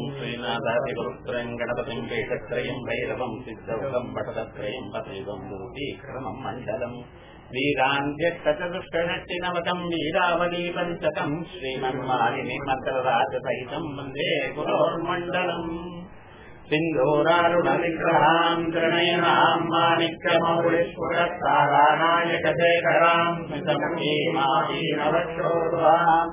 श्रीनाथादिगुरुत्रयं गणपतिं वेदत्रयं भैरवं सिद्धौघं वटदत्रयं वसैवं मूर्तीक्रमं मण्डलम् वीरान्त्यष्टचतुष्टषष्टिनवकं वीरावली पञ्चकं श्रीमन्मालिनी मकरराजसहितं वन्दे गुरोर्मण्डलम् सिन्धूरारुणविग्रहां त्रिनयनां माणिक्यमौलिस्फुटतारानायकशेखरां स्मितमुखीमादीनवक्षोरुहां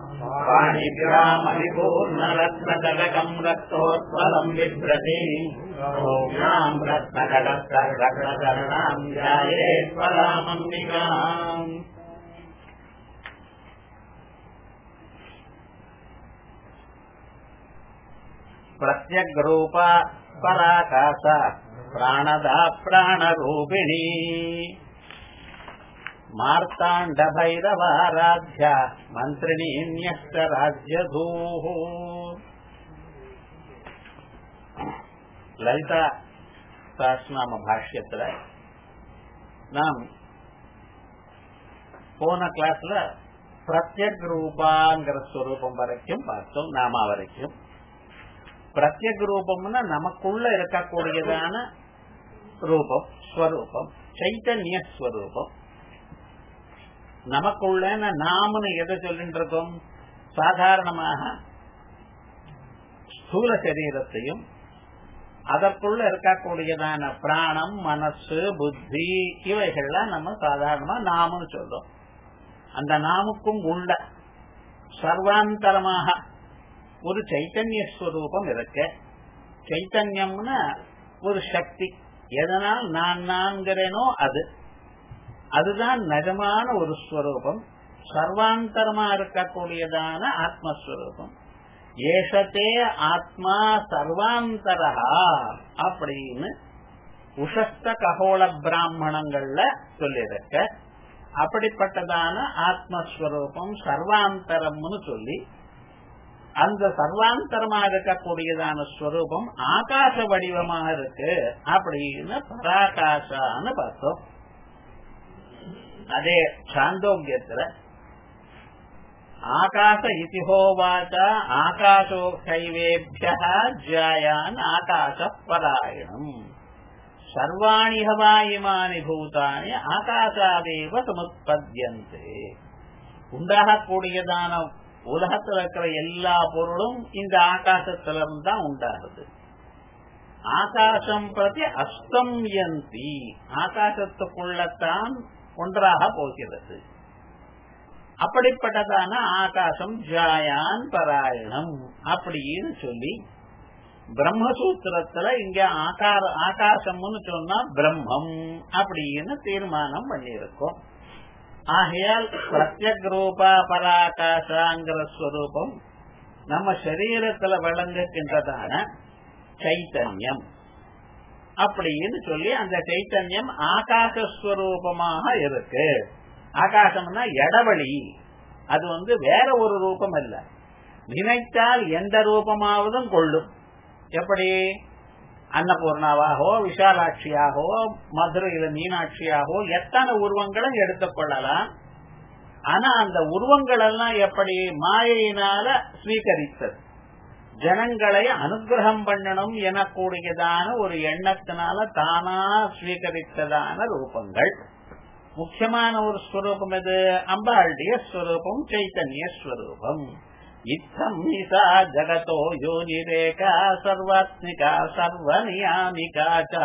वाणिज्यामलिपूर्णरत्नकटकं रक्तोत्पलं बिभ्रतीं सौम्यां रत्नकटकर्णचरणां ध्यायेत्परामम्बिकाम् प्रत्यग्रूपा पराकाश प्राणदा प्राणरूपिणी मार्ताण्ड भैरवाराध्या मंत्रिणी न्यस्त राज्यधूः ललिता सहस्रनाम भाष्यத்துல நாம் போன கிளாஸ்ல பிரத்யக் ரூபாங்கிற ஸ்வரூபம் வரைக்கும் பார்த்தோம். நாம வரைக்கும் பிரத்யக் ரூபம்னா நமக்குள்ள இருக்கக்கூடியதான ரூபம், ஸ்வரூபம், சைத்தன்ய ஸ்வரூபம். நமக்குள்ள நாமன்னு எதை சொல்லிட்டு இருக்கோம்? சாதாரணமாக ஸ்தூல சரீரத்தையும் அதற்குள்ள இருக்கக்கூடியதான பிராணம், மனசு, புத்தி இவைகள்லாம் நம்ம சாதாரணமா நாமன்னு சொல்றோம். அந்த நாமுக்கும் உள்ள சர்வாந்தரமாக ஒரு சைத்தன்ய ஸ்வரூபம் இருக்கு. சைத்தன்யம்னா ஒரு சக்தி. எதனால் நான் நான்கிறேனோ அதுதான் நிஜமான ஒரு ஸ்வரூபம். சர்வாந்தரமா இருக்கக்கூடியதான ஆத்மஸ்வரூபம். ஏஷத்தே ஆத்மா சர்வாந்தரா அப்படின்னு உஷஸ்த ககோள பிராமணங்கள்ல சொல்லியிருக்க. அப்படிப்பட்டதான ஆத்மஸ்வரூபம் சர்வாந்தரம்னு சொல்லி அந்த சர்வாந்தரமா இருக்கக்கூடியதான ஸ்வரூபம் ஆகாச வடிவமாக இருக்கு அப்படின்னு பராகாசான்னு பார்த்தோம். அதே சாந்தோக்கியத்துல ஆகாச இதிஹோவாச்ச ஆகாசோ கைவேபியः ஜாயான் ஆகாச பராயணம் சர்வாணி ஹவா இமானி பூதானி ஆகாசாதேவ சமுத்பத்யந்தே. உண்டாகக்கூடியதான உலகத்தில் இருக்கிற எல்லா பொருளும் இந்த ஆகாசத்திலிருந்து தான் உண்டாகுது. ஆகாசம் பிரதி அஸ்தம்யந்தி, ஆகாசத்துக்குள்ளத்தான் ஒன்றாக போகிறது. அப்படிப்பட்டதான ஆகாசம் ஜாயான் பராயணம் அப்படின்னு சொல்லி பிரம்மசூத்திரத்துல இங்க ஆகாசம்னு சொன்னா பிரம்மம் அப்படின்னு தீர்மானம் பண்ணியிருக்கோம். ஆகையால் பிரத்யக் ரூபா பராகாசாங்கிற ஸ்வரூபம் நம்ம சரீரத்துல விளங்குகின்றதான சைத்தன்யம் அப்படின்னு சொல்லி அந்த சைத்தன்யம் ஆகாசஸ்வரூபமாக இருக்கு. ஆகாசம்னா இடவெளி, அது வேற ஒரு ரூபம் அல்ல. நினைத்தால் எந்த ரூபமாவதும் கொள்ளும். எப்படி அன்னபூர்ணாவாகவோ விஷாலாட்சியாகவோ மதுரையில மீனாட்சியாகவோ எத்தனை உருவங்களும் எடுத்துக் கொள்ளலாம். ஆனா அந்த உருவங்கள் எல்லாம் எப்படி மாயையினால ஸ்வீகரித்தது. ஜனங்களை அனுகிரகம் பண்ணணும் எனக்கூடியதான ஒரு எண்ணத்தினால தானா ஸ்வீகரித்ததான ரூபங்கள். முக்கியமான ஒரு ஸ்வரூபம் எது? அம்பாளுடைய ஸ்வரூபம் சைத்தன்ய ஸ்வரூபம். இத்தம் நிசா ஜகதோ யோனிரேகா சர்வாத்மிகா சர்வநியாமிகா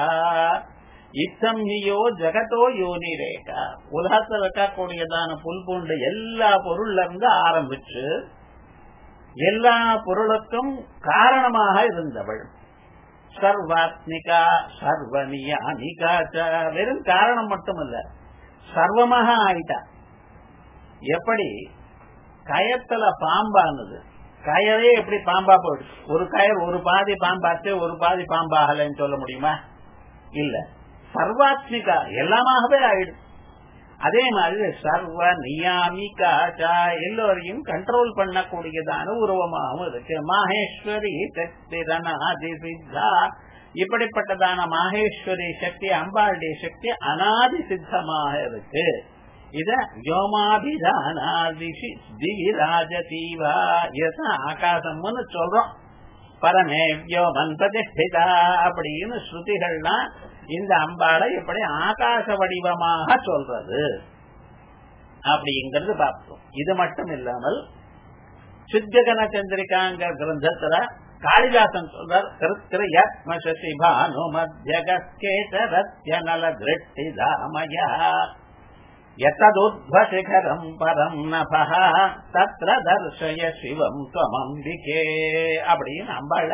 இத்தம் நியோ ஜகதோ யோனிரேகா. உலகத்தில் இருக்கக்கூடியதான புல்பூண்டு எல்லா பொருள்ல இருந்து ஆரம்பிச்சு எல்லா பொருளுக்கும் காரணமாக இருந்தவள் சர்வாத்மிகா சர்வநியாமிகா. வெறும் காரணம் மட்டுமல்ல, சர்வமாக ஆயிட்டா. எப்படி கயத்துல பாம்பானது, கயரே எப்படி பாம்பா போயிடுச்சு. ஒரு கயர் ஒரு பாதி பாம்பாச்சு ஒரு பாதி பாம்பாகலன்னு சொல்ல முடியுமா? இல்ல, சர்வாத்மிகா எல்லாமாகவே ஆயிடுச்சு. அதே மாதிரி சர்வ நியாமிகா எல்லோரையும் கண்ட்ரோல் பண்ணக்கூடியதான உருவமாகவும் இருக்கு. மாஹேஸ்வரி சக்தி அநாதி சித்தா. இப்படிப்பட்டதான மாஹேஸ்வரி சக்தி அம்பாளுடைய சக்தி அநாதி சித்தமாக இருக்கு. இத யோமாபிதானாதிஷி திவிராஜதீவா ஆகாசம்னு சொல்றோம். பரமேவ்யோமன் பிரதிஷ்டிதா அப்படின்னு ஸ்ருதிகள்லாம் இந்த அம்பாளை இப்படி ஆகாச வடிவமாக சொல்றது அப்படிங்கிறது பார்த்தோம். இது மட்டும் இல்லாமல் சித்தகன சந்திரிகாங்க கிரந்தத்துல காளிதாசன் சொல்றார், கிருத்கிருயத்மசிபானுமத்யகேதரத்யநல திருஷ்டிதாமயா யததுத்வசிகரம் பரம் நபஹ தத்ர தர்ஷய சிவம் த்வமம்பிகே அப்படின்னு அம்பாள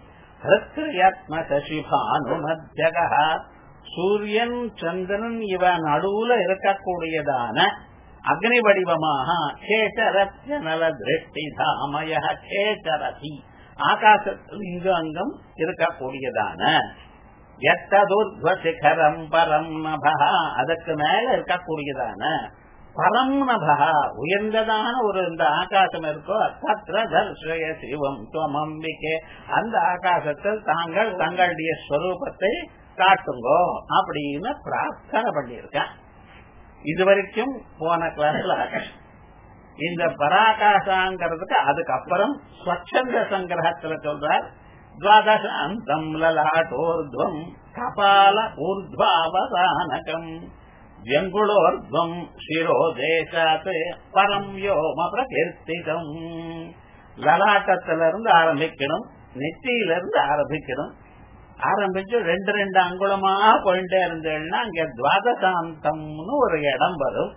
கிருத்கிருயத்மசிபானுமத்யக சூரியன் சந்திரன் இவ நடுவுல இருக்கக்கூடியதான அக்னி வடிவமாக கேசரத்யநல திருஷ்டிதாமய கேசரதி ஆகாசத்தில் இங்கு அங்கம் இருக்கக்கூடியதான யத்ததுத்வசிகரம் பரம் நபஹ அதற்கு மேல இருக்கக்கூடியதான பரம் நபஹ உயர்ந்ததான ஒரு இந்த ஆகாசம் இருக்கோ தத்ர தர்ஷய சிவம் துவமம்பிகே அந்த ஆகாசத்தில் தாங்கள் தங்களுடைய ஸ்வரூபத்தை காட்டுங்கோ அப்படின்னு பிரார்த்தனை பண்ணியிருக்கேன். இதுவரைக்கும் போன கிளாஸ்ல இந்த பராகாசாங்கிறதுக்கு அதுக்கப்புறம் ஸ்வச்சந்த சங்கிரகத்துல சொல்றார், துவாதசாந்தம் லலாட்டோர்த்வம் கபால ஊர்த்வாவசானகம் வியங்குளோர்த்வம் சிரோதேசாத் பரம் யோம பிரகீர்த்திதம். லலாட்டத்திலிருந்து ஆரம்பிக்கணும், நெத்தியிலிருந்து ஆரம்பிக்கணும். ஆரம்பிச்சு 2 அங்குலமா போயிட்டே இருந்தேன்னா அங்க துவாதசாந்தம்னு ஒரு இடம் வரும்.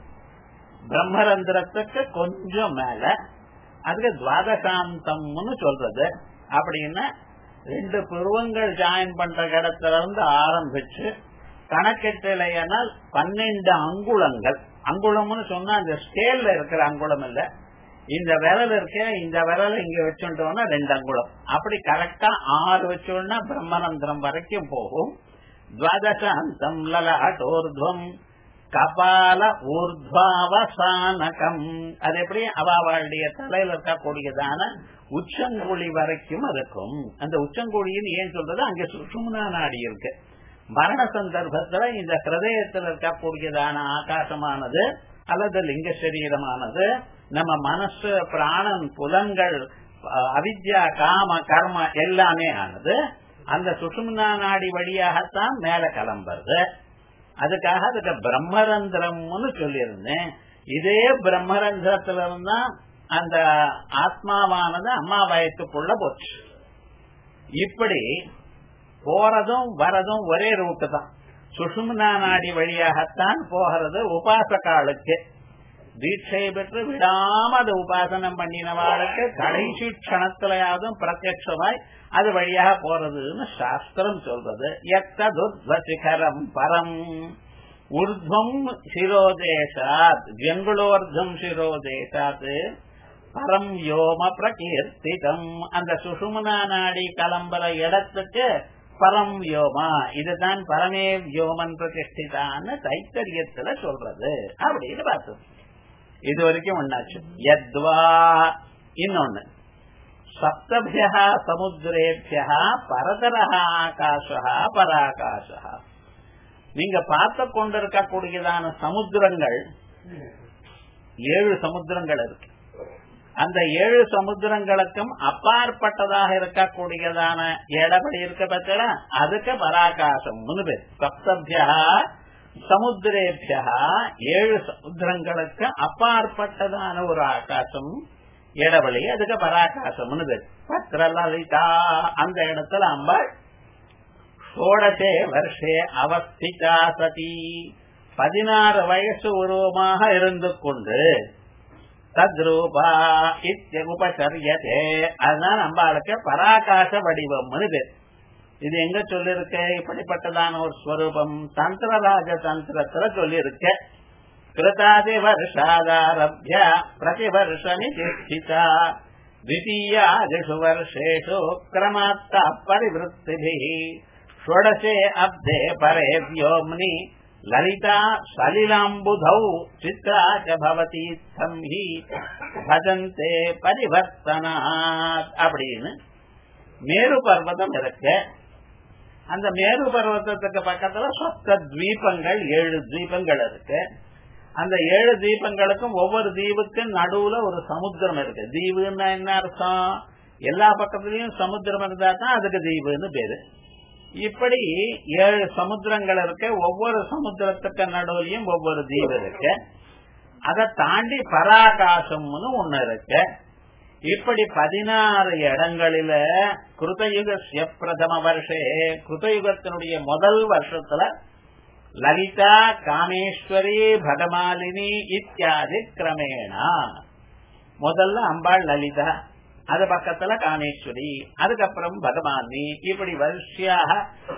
பிரம்மரந்திரத்துக்கு கொஞ்சம் மேல அதுக்கு துவாதசாந்தம்னு சொல்றது. அப்படின்னா 2 புருவங்கள் ஜாயின் பண்ற இடத்துல இருந்து ஆரம்பிச்சு கணக்கெட்டிலையானால் 12 அங்குலங்கள். அங்குலம்னு சொன்னா அந்த ஸ்கேல்ல இருக்கிற அங்குலம் இல்ல, இந்த விரல் இருக்க இந்த விரல் இங்க வச்சுட்டோம்னா 2 அங்குலம். அப்படி கரெக்டா 6 வச்சோம்னா பிரம்மரந்திரம் வரைக்கும் போகும். துவாதசாந்தம் லலாட்டோர்த்வம் கபால ஊர்த்வாவசானகம் அது எப்படி அவளுடைய தலையில இருக்கக்கூடியதான உச்சங்குழி வரைக்கும் இருக்கும். அந்த உச்சங்குழின்னு ஏன் சொல்றது, அங்க சுஷும்னா நாடி இருக்கு. மரண சந்தர்ப்பத்துல இந்த ஹிருதயத்தில் இருக்கக்கூடியதான ஆகாசமானது அல்லது லிங்க சரீரமானது நம்ம மனசு பிராணன் புலன்கள் அவித்யா காம கர்ம எல்லாமே ஆனது அந்த சுஷும்னா நாடி வழியாகத்தான் மேல கிளம்புறது. அதுக்காக அதுக்கு பிரம்மரந்திரம்னு சொல்லியிருந்தேன். இதே பிரம்மரந்திரத்துல இருந்தா அந்த ஆத்மாவானது அம்மா வயத்துக்குள்ள போச்சு. இப்படி போறதும் வரதும் ஒரே ரூட்டு தான். சுஷும்னா நாடி வழியாகத்தான் போகிறது. உபாசகாலுக்கு தீட்சை பெற்று விடாம அதை உபாசனம் பண்ணினவாளுக்கு கடைசி க்ஷணத்திலையாவதும் பிரத்யட்சமாய் அது வழியாக போறதுன்னு சாஸ்திரம் சொல்றது. யத்ததுத்வசிகரம் பரம் ஊர்த்வம் சிரோதேசாத் வியங்குளோர்த்வம் சிரோதேசாத் பரம் யோம பிரகீர்த்திதம். அந்த சுஷும்னா நாடி கிளம்புற இடத்துக்கு பரம் யோமா இதுதான் பரமே யோமன் பிரதிஷ்டிதான்னு தைத்தரியத்துல சொல்றது அப்படின்னு பார்த்தோம். இது வரைக்கும் ஒன்னாச்சு. யத்வா இன்னொன்னு சப்தபியா சமுத்திரேபியா பரதரஹ ஆகாஷா பராகாஷா. நீங்க பார்த்து கொண்டிருக்கக்கூடியதான சமுத்திரங்கள் 7 சமுத்திரங்கள் இருக்கு. அந்த 7 சமுத்திரங்களுக்கும் அப்பாற்பட்டதாக இருக்கக்கூடியதான இடப்படி இருக்க பத்தில அதுக்கு பராகாசம் பேர். சப்தபியா சமுத்திரேபியா 7 சமுத்திரங்களுக்கு அப்பாற்பட்டதான ஒரு ஆகாசம் இடவெளி அதுக்கு பராகாசம் பேர். பத்ர லலிதா அந்த இடத்துல அம்பாள் 16 வருஷே அவஸ்திதா சதி 16 வயசு உருவமாக இருந்து கொண்டு தத்ரூபா உபசரியதே. அதுதான் அம்பாளுக்கு பராகாச வடிவம் பேர். இது எங்க சொல்லிருக்க இப்படிப்பட்டதான ஒரு ஸ்வரூபம் தந்திரராஜ தந்திரத்துல சொல்லிருக்க. கிருதாதி வருஷாதாரப்ய பிரதிவர்ஷனி திஷ்டிதா द्वितीयादिषु वर्षेषु क्रमात्ता परिवृत्तिभिः षोडशे अब्धे परे व्योम्नि ललिता सलिलाम्बुधौ चित्रा च भवति हि भजन्ते परिवर्तनात् அப்படின்னு மேரு பர்வதம் இருக்கு. அந்த மேரு பர்வதத்துக்கு பக்கத்துல சப்த தீபங்கள் 7 தீபங்கள் இருக்கு. அந்த 7 தீபங்களுக்கும் ஒவ்வொரு தீவுக்கும் நடுவுல ஒரு சமுத்திரம் இருக்கு. தீவுன்னா என்ன அர்த்தம்? எல்லா பக்கத்திலயும் சமுத்திரம் இருந்தா தான் அதுக்கு தீவுன்னு பேரு. இப்படி 7 சமுத்திரங்கள் இருக்கு. ஒவ்வொரு சமுத்திரத்துக்கு நடுவுலயும் ஒவ்வொரு தீவு இருக்கு. அதை தாண்டி பராகாசம்னு ஒண்ணு இருக்கு. இப்படி 16 இடங்களில கிருதயுக பிரதம வருஷே, கிருதயுகத்தினுடைய முதல் வருஷத்துல லலிதா, காமேஸ்வரி, பகமாலினி இத்தியாதி கிரமேணா. முதல்ல அம்பாள் லலிதா, அது பக்கத்துல காமேஸ்வரி, அதுக்கப்புறம் பகமாலினி, இப்படி வரிசையாக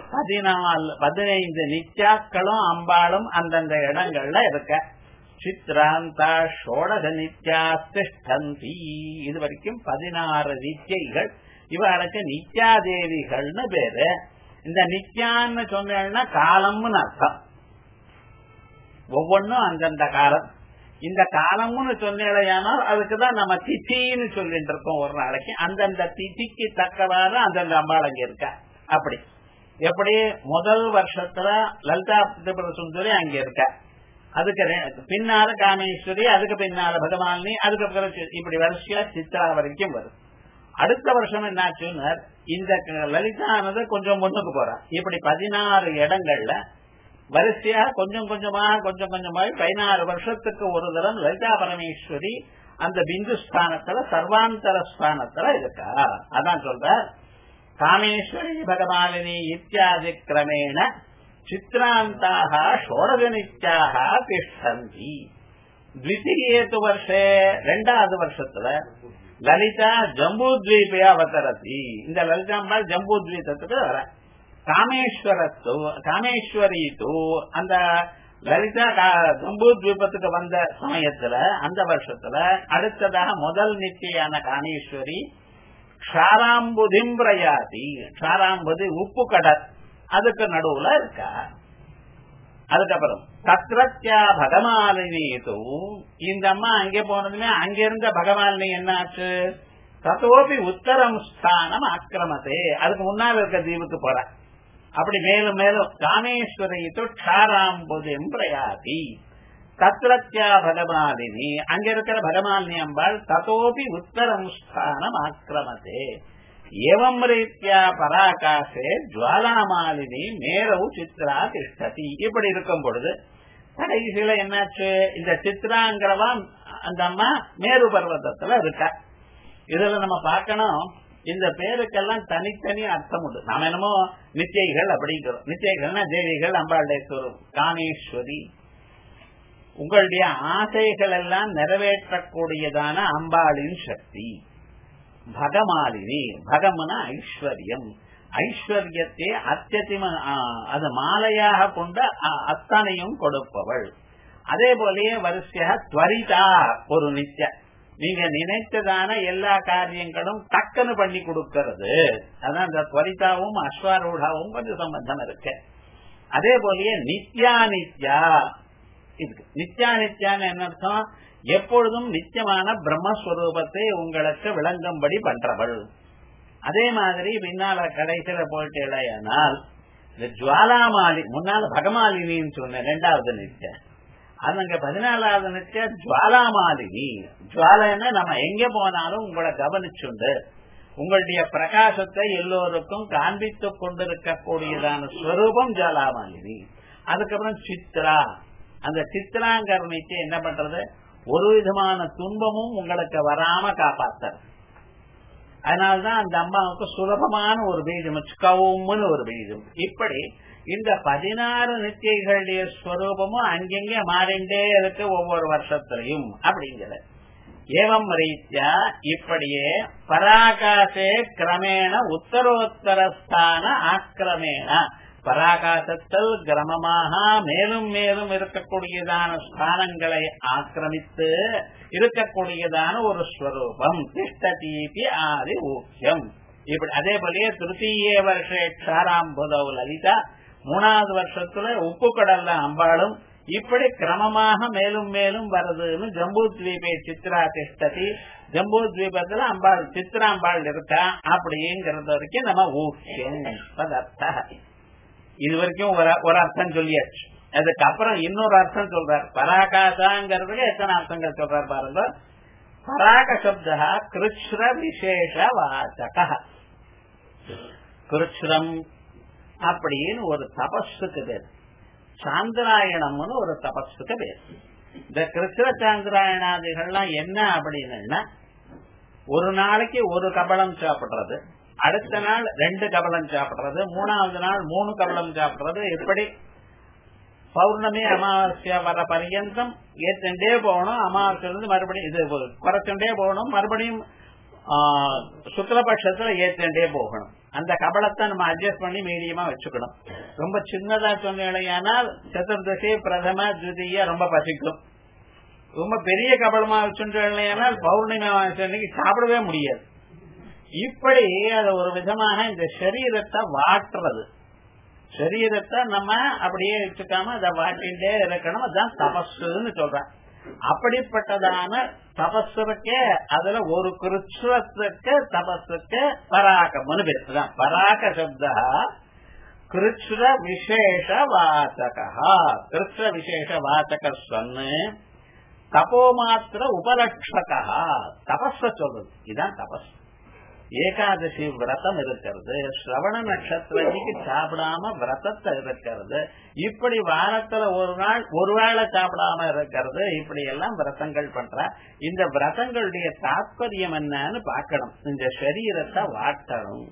15 நித்யாக்களும் அம்பாளும் அந்தந்த இடங்கள்ல இருக்க. சித்ராந்தா ஷோடச நித்யா திஷ்டந்தி. இது வரைக்கும் 16 நித்யைகள். இவளுக்கு நித்யாதேவிகள்னு பேரு. இந்த நித்யான்னு சொன்னா காலம்னு அர்த்தம். ஒவ்வொன்னும் அந்தந்த காலம். இந்த காலம்னு சொன்னால் அதுக்குதான் நம்ம திதின்னு சொல்லிட்டு இருக்கோம். ஒரு நாளைக்கு அந்தந்த திதிக்கு தக்கவாறு அந்தந்த அம்பாள் அங்க இருக்க. அப்படி எப்படி முதல் வருஷத்துல லலிதா திரிபுர சுந்தரி அங்க இருக்க, அதுக்கு பின்னால காமேஸ்வரி, அதுக்கு பின்னால பகமாலினி, அதுக்கப்புறம் இப்படி வரிசையா சித்ரா வரைக்கும் வரும். அடுத்த வருஷம் என்னாச்சுன்னு இந்த லலிதானது கொஞ்சம் முன்னுக்கு போறா. இப்படி 16 இடங்கள்ல வரிசையா கொஞ்சம் கொஞ்சமாக 16 வருஷத்துக்கு ஒரு தரம் லலிதா பரமேஸ்வரி அந்த பிந்து ஸ்தானத்துல சர்வாந்தர ஸ்தானத்துல இருக்கா. அதான் சொல்ற காமேஸ்வரி பகமாலினி இத்தியாதி கிரமேண சித்ராந்தாக ஷோடச நித்யாக திஷ்டந்தி. த்விதீயேது வருஷே, 2வது வருஷத்துல லலிதா ஜம்பூத்வீபே அவதரதி. இந்த லலிதாம்பாள் ஜம்பூத்வீபத்துக்கு வர. காமேஸ்வரி அந்த லலிதா ஜம்பூத்வீபத்துக்கு வந்த சமயத்துல அந்த வருஷத்துல அடுத்ததாக முதல் நித்தியான காமேஸ்வரி க்ஷாராம்புதிம் பிரயாதி. க்ஷாராம்புதி உப்பு கடல், அதுக்கு நடுவுல இருக்கா. அதுக்கப்புறம் தத்ரத்யா பகமாலினி. இந்த அம்மா அங்கே போனதுமே அங்கிருந்த பகமாலினி என்னாச்சு, தத்தோபி உத்தரம் ஸ்தானம் ஆக்கிரமத்தே, அதுக்கு முன்னால் இருக்க தீவுக்கு போற. அப்படி மேலும் மேலும் காமேஸ்வரி க்ஷாராம்புதிம் பிரயாதி. தத்ரத்யா பகமாலினி, அங்க இருக்கிற பகமாலினி அம்பாள் தத்தோபி உத்தரம் ஸ்தானம் ஆக்கிரமத்தே. ஏவம் ரீத்யா பராகாசே ஜுவாலாமாலினி மேரவு சித்ரா திஷ்டதி. இப்படி இருக்கும் பொழுது கடைசியில என்னாச்சு, இந்த சித்ராங்கிறவா அந்த அம்மா மேரு பர்வதத்துல இருக்கா. இதுல நம்ம பார்க்கணும், இந்த பேருக்கெல்லாம் தனித்தனி அர்த்தம் உண்டு. நாம என்னமோ நித்தியைகள் அப்படிங்கிறோம். நித்தியைகள்னா தேவிகள், அம்பாளுடைய ஸ்வரூபம். காமேஸ்வரி உங்களுடைய ஆசைகள் எல்லாம் நிறைவேற்றக்கூடியதான அம்பாளின் சக்தி. பகமாலினி, பகம்னா ஐஸ்வர்யம், ஐஸ்வர்யத்தை அத்தியதிம அது மாலையாக கொண்ட அத்தனையும் கொடுப்பவள். அதே போலயே வரிசையாக துவரிதா, ஒரு நித்திய, நீங்க நினைத்ததான எல்லா காரியங்களும் டக்குன்னு பண்ணி கொடுக்கிறது. அதான் இந்த துவரிதாவும் அஸ்வாரூடாவும் கொஞ்சம் சம்பந்தம் இருக்கு. அதே போலயே நித்யா நித்யா, இதுக்கு நித்யா நித்யான்னு என்ன அர்த்தம், எப்பொழுதும் நித்தியமான பிரம்மஸ்வரூபத்தை உங்களுக்கு விளங்கும்படி பண்றவள். அதே மாதிரி பின்னால கடைசியில போயிட்டேனால் இந்த ஜுவாலாமாலி, முன்னால பகமாலினின்னு சொன்ன 2வது நித்திய, அதுங்க 14வது நித்திய ஜுவாலாமாலினி. ஜுவாலன்னா நம்ம எங்க போனாலும் உங்களை கவனிச்சுண்டு உங்களுடைய பிரகாசத்தை எல்லோருக்கும் காண்பித்துக் கொண்டிருக்கக்கூடியதான ஸ்வரூபம் ஜுவாலாமாலினி. அதுக்கப்புறம் சித்ரா, அந்த சித்ராங்கிற நித்தியம் என்ன பண்றது, ஒரு விதமான துன்பமும் உங்களுக்கு வராம காப்பாத்த. அதனால்தான் அந்த அம்மாவுக்கு சுலபமான ஒரு பீஜம், கவும்னு ஒரு பீஜம். இப்படி இந்த 16 நித்தியைகளுடைய ஸ்வரூபமும் அங்கெங்கே மாறிண்டே இருக்கு ஒவ்வொரு வருஷத்திலையும் அப்படிங்கிற. ஏவம் ரீத்யா இப்படியே பராகாசே கிரமேண உத்தரோத்தரஸ்தான ஆக்கிரமேண, பராகாசத்தில் கிரமமாக மேலும் மேலும் இருக்கக்கூடியதான ஸ்தானங்களை ஆக்கிரமித்து இருக்கக்கூடியதான ஒரு ஸ்வரூபம். திஷ்டதீதி ஆதி ஊக்கியம். இப்படி அதே போலயே திருத்தீய வருஷே க்ஷாராம்புதவ் லலிதா, 3வது வருஷத்துல உப்பு கடல்ல அம்பாளும் இப்படி கிரமமாக மேலும் மேலும் வருதுன்னு ஜம்பூத்வீபே சித்ரா திஷ்டதி. ஜம்பூத்வீபத்துல அம்பாள் சித்ராம்பாள் இருக்கா அப்படிங்கிறது வரைக்கும் நம்ம ஊக்கியம் பதார்த்த. இது வரைக்கும் ஒரு அர்த்தம் சொல்லியாச்சு. அதுக்கப்புறம் இன்னொரு அர்த்தம் சொல்றார். பராகாசாங்கிறதுக்கு எத்தனை அர்த்தங்கள் சொல்றார் பாருங்க. பராக சப்தா கிருஷ்ண விசேஷ வாசக. கிருஷ்ணம் அப்படின்னு ஒரு தபஸுக்கு பேர், சாந்திராயணம்னு ஒரு தபஸுக்கு பேர். இந்த கிருஷ்ண சாந்திராயணாதிகள்லாம் என்ன அப்படின்னா, ஒரு நாளைக்கு ஒரு கபலம் சாப்பிடுறது, அடுத்த நாள் 2 கபலம் சாப்பிடுறது, 3வது நாள் 3 கபலம் சாப்பிடுறது, இப்படி பௌர்ணமி அமாவாசை வர பர்யந்தம் ஏற்றே போகணும். அமாவாசையிலிருந்து மறுபடியும் இது குறைச்சுட்டே போகணும், மறுபடியும் சுக்லபட்சத்துல ஏற்றே போகணும். அந்த கபலத்தை நம்ம அட்ஜஸ்ட் பண்ணி மீடியமா வச்சுக்கணும். ரொம்ப சின்னதா சொன்னால் சதுர்தசி பிரதம துதிய ரொம்ப பசிக்கும். ரொம்ப பெரிய கபலமா வச்சுனால் பௌர்ணமி அமாவாசை அன்னைக்கு சாப்பிடவே முடியாது. இப்படி அது ஒரு விதமாக இந்த சரீரத்தை வாட்டுறது, சரீரத்தை நம்ம அப்படியே வச்சுக்காம அதை வாட்டிகிட்டே இருக்கணும். அதுதான் தபஸ்ன்னு சொல்றேன். அப்படிப்பட்டதான தபஸுக்கே அதுல ஒரு கிருஷ்ணத்துக்கு தபஸுக்கு பராகம்னு பேர். பராக சப்தா கிருஷ்ண விசேஷ வாசகா. கிருஷ்ண விசேஷ வாசக சொன்னு தபோமாத்திர உபலட்சகா. தபஸ சொல்றது இதுதான் தபஸ். ஏகாதசி விரதம் இருக்கிறது, ஸ்ரவண நட்சத்திரத்துக்கு சாப்பிடாம விரதத்தை இருக்கிறது, இப்படி வாரத்துல ஒரு நாள் ஒருவேளை சாப்பிடாம இருக்கிறது, இப்படி எல்லாம் விரதங்கள் பண்ற. இந்த விரதங்களுடைய தாற்பயம் என்னன்னு பார்க்கணும். இந்த சரீரத்தை வாட்டணும்.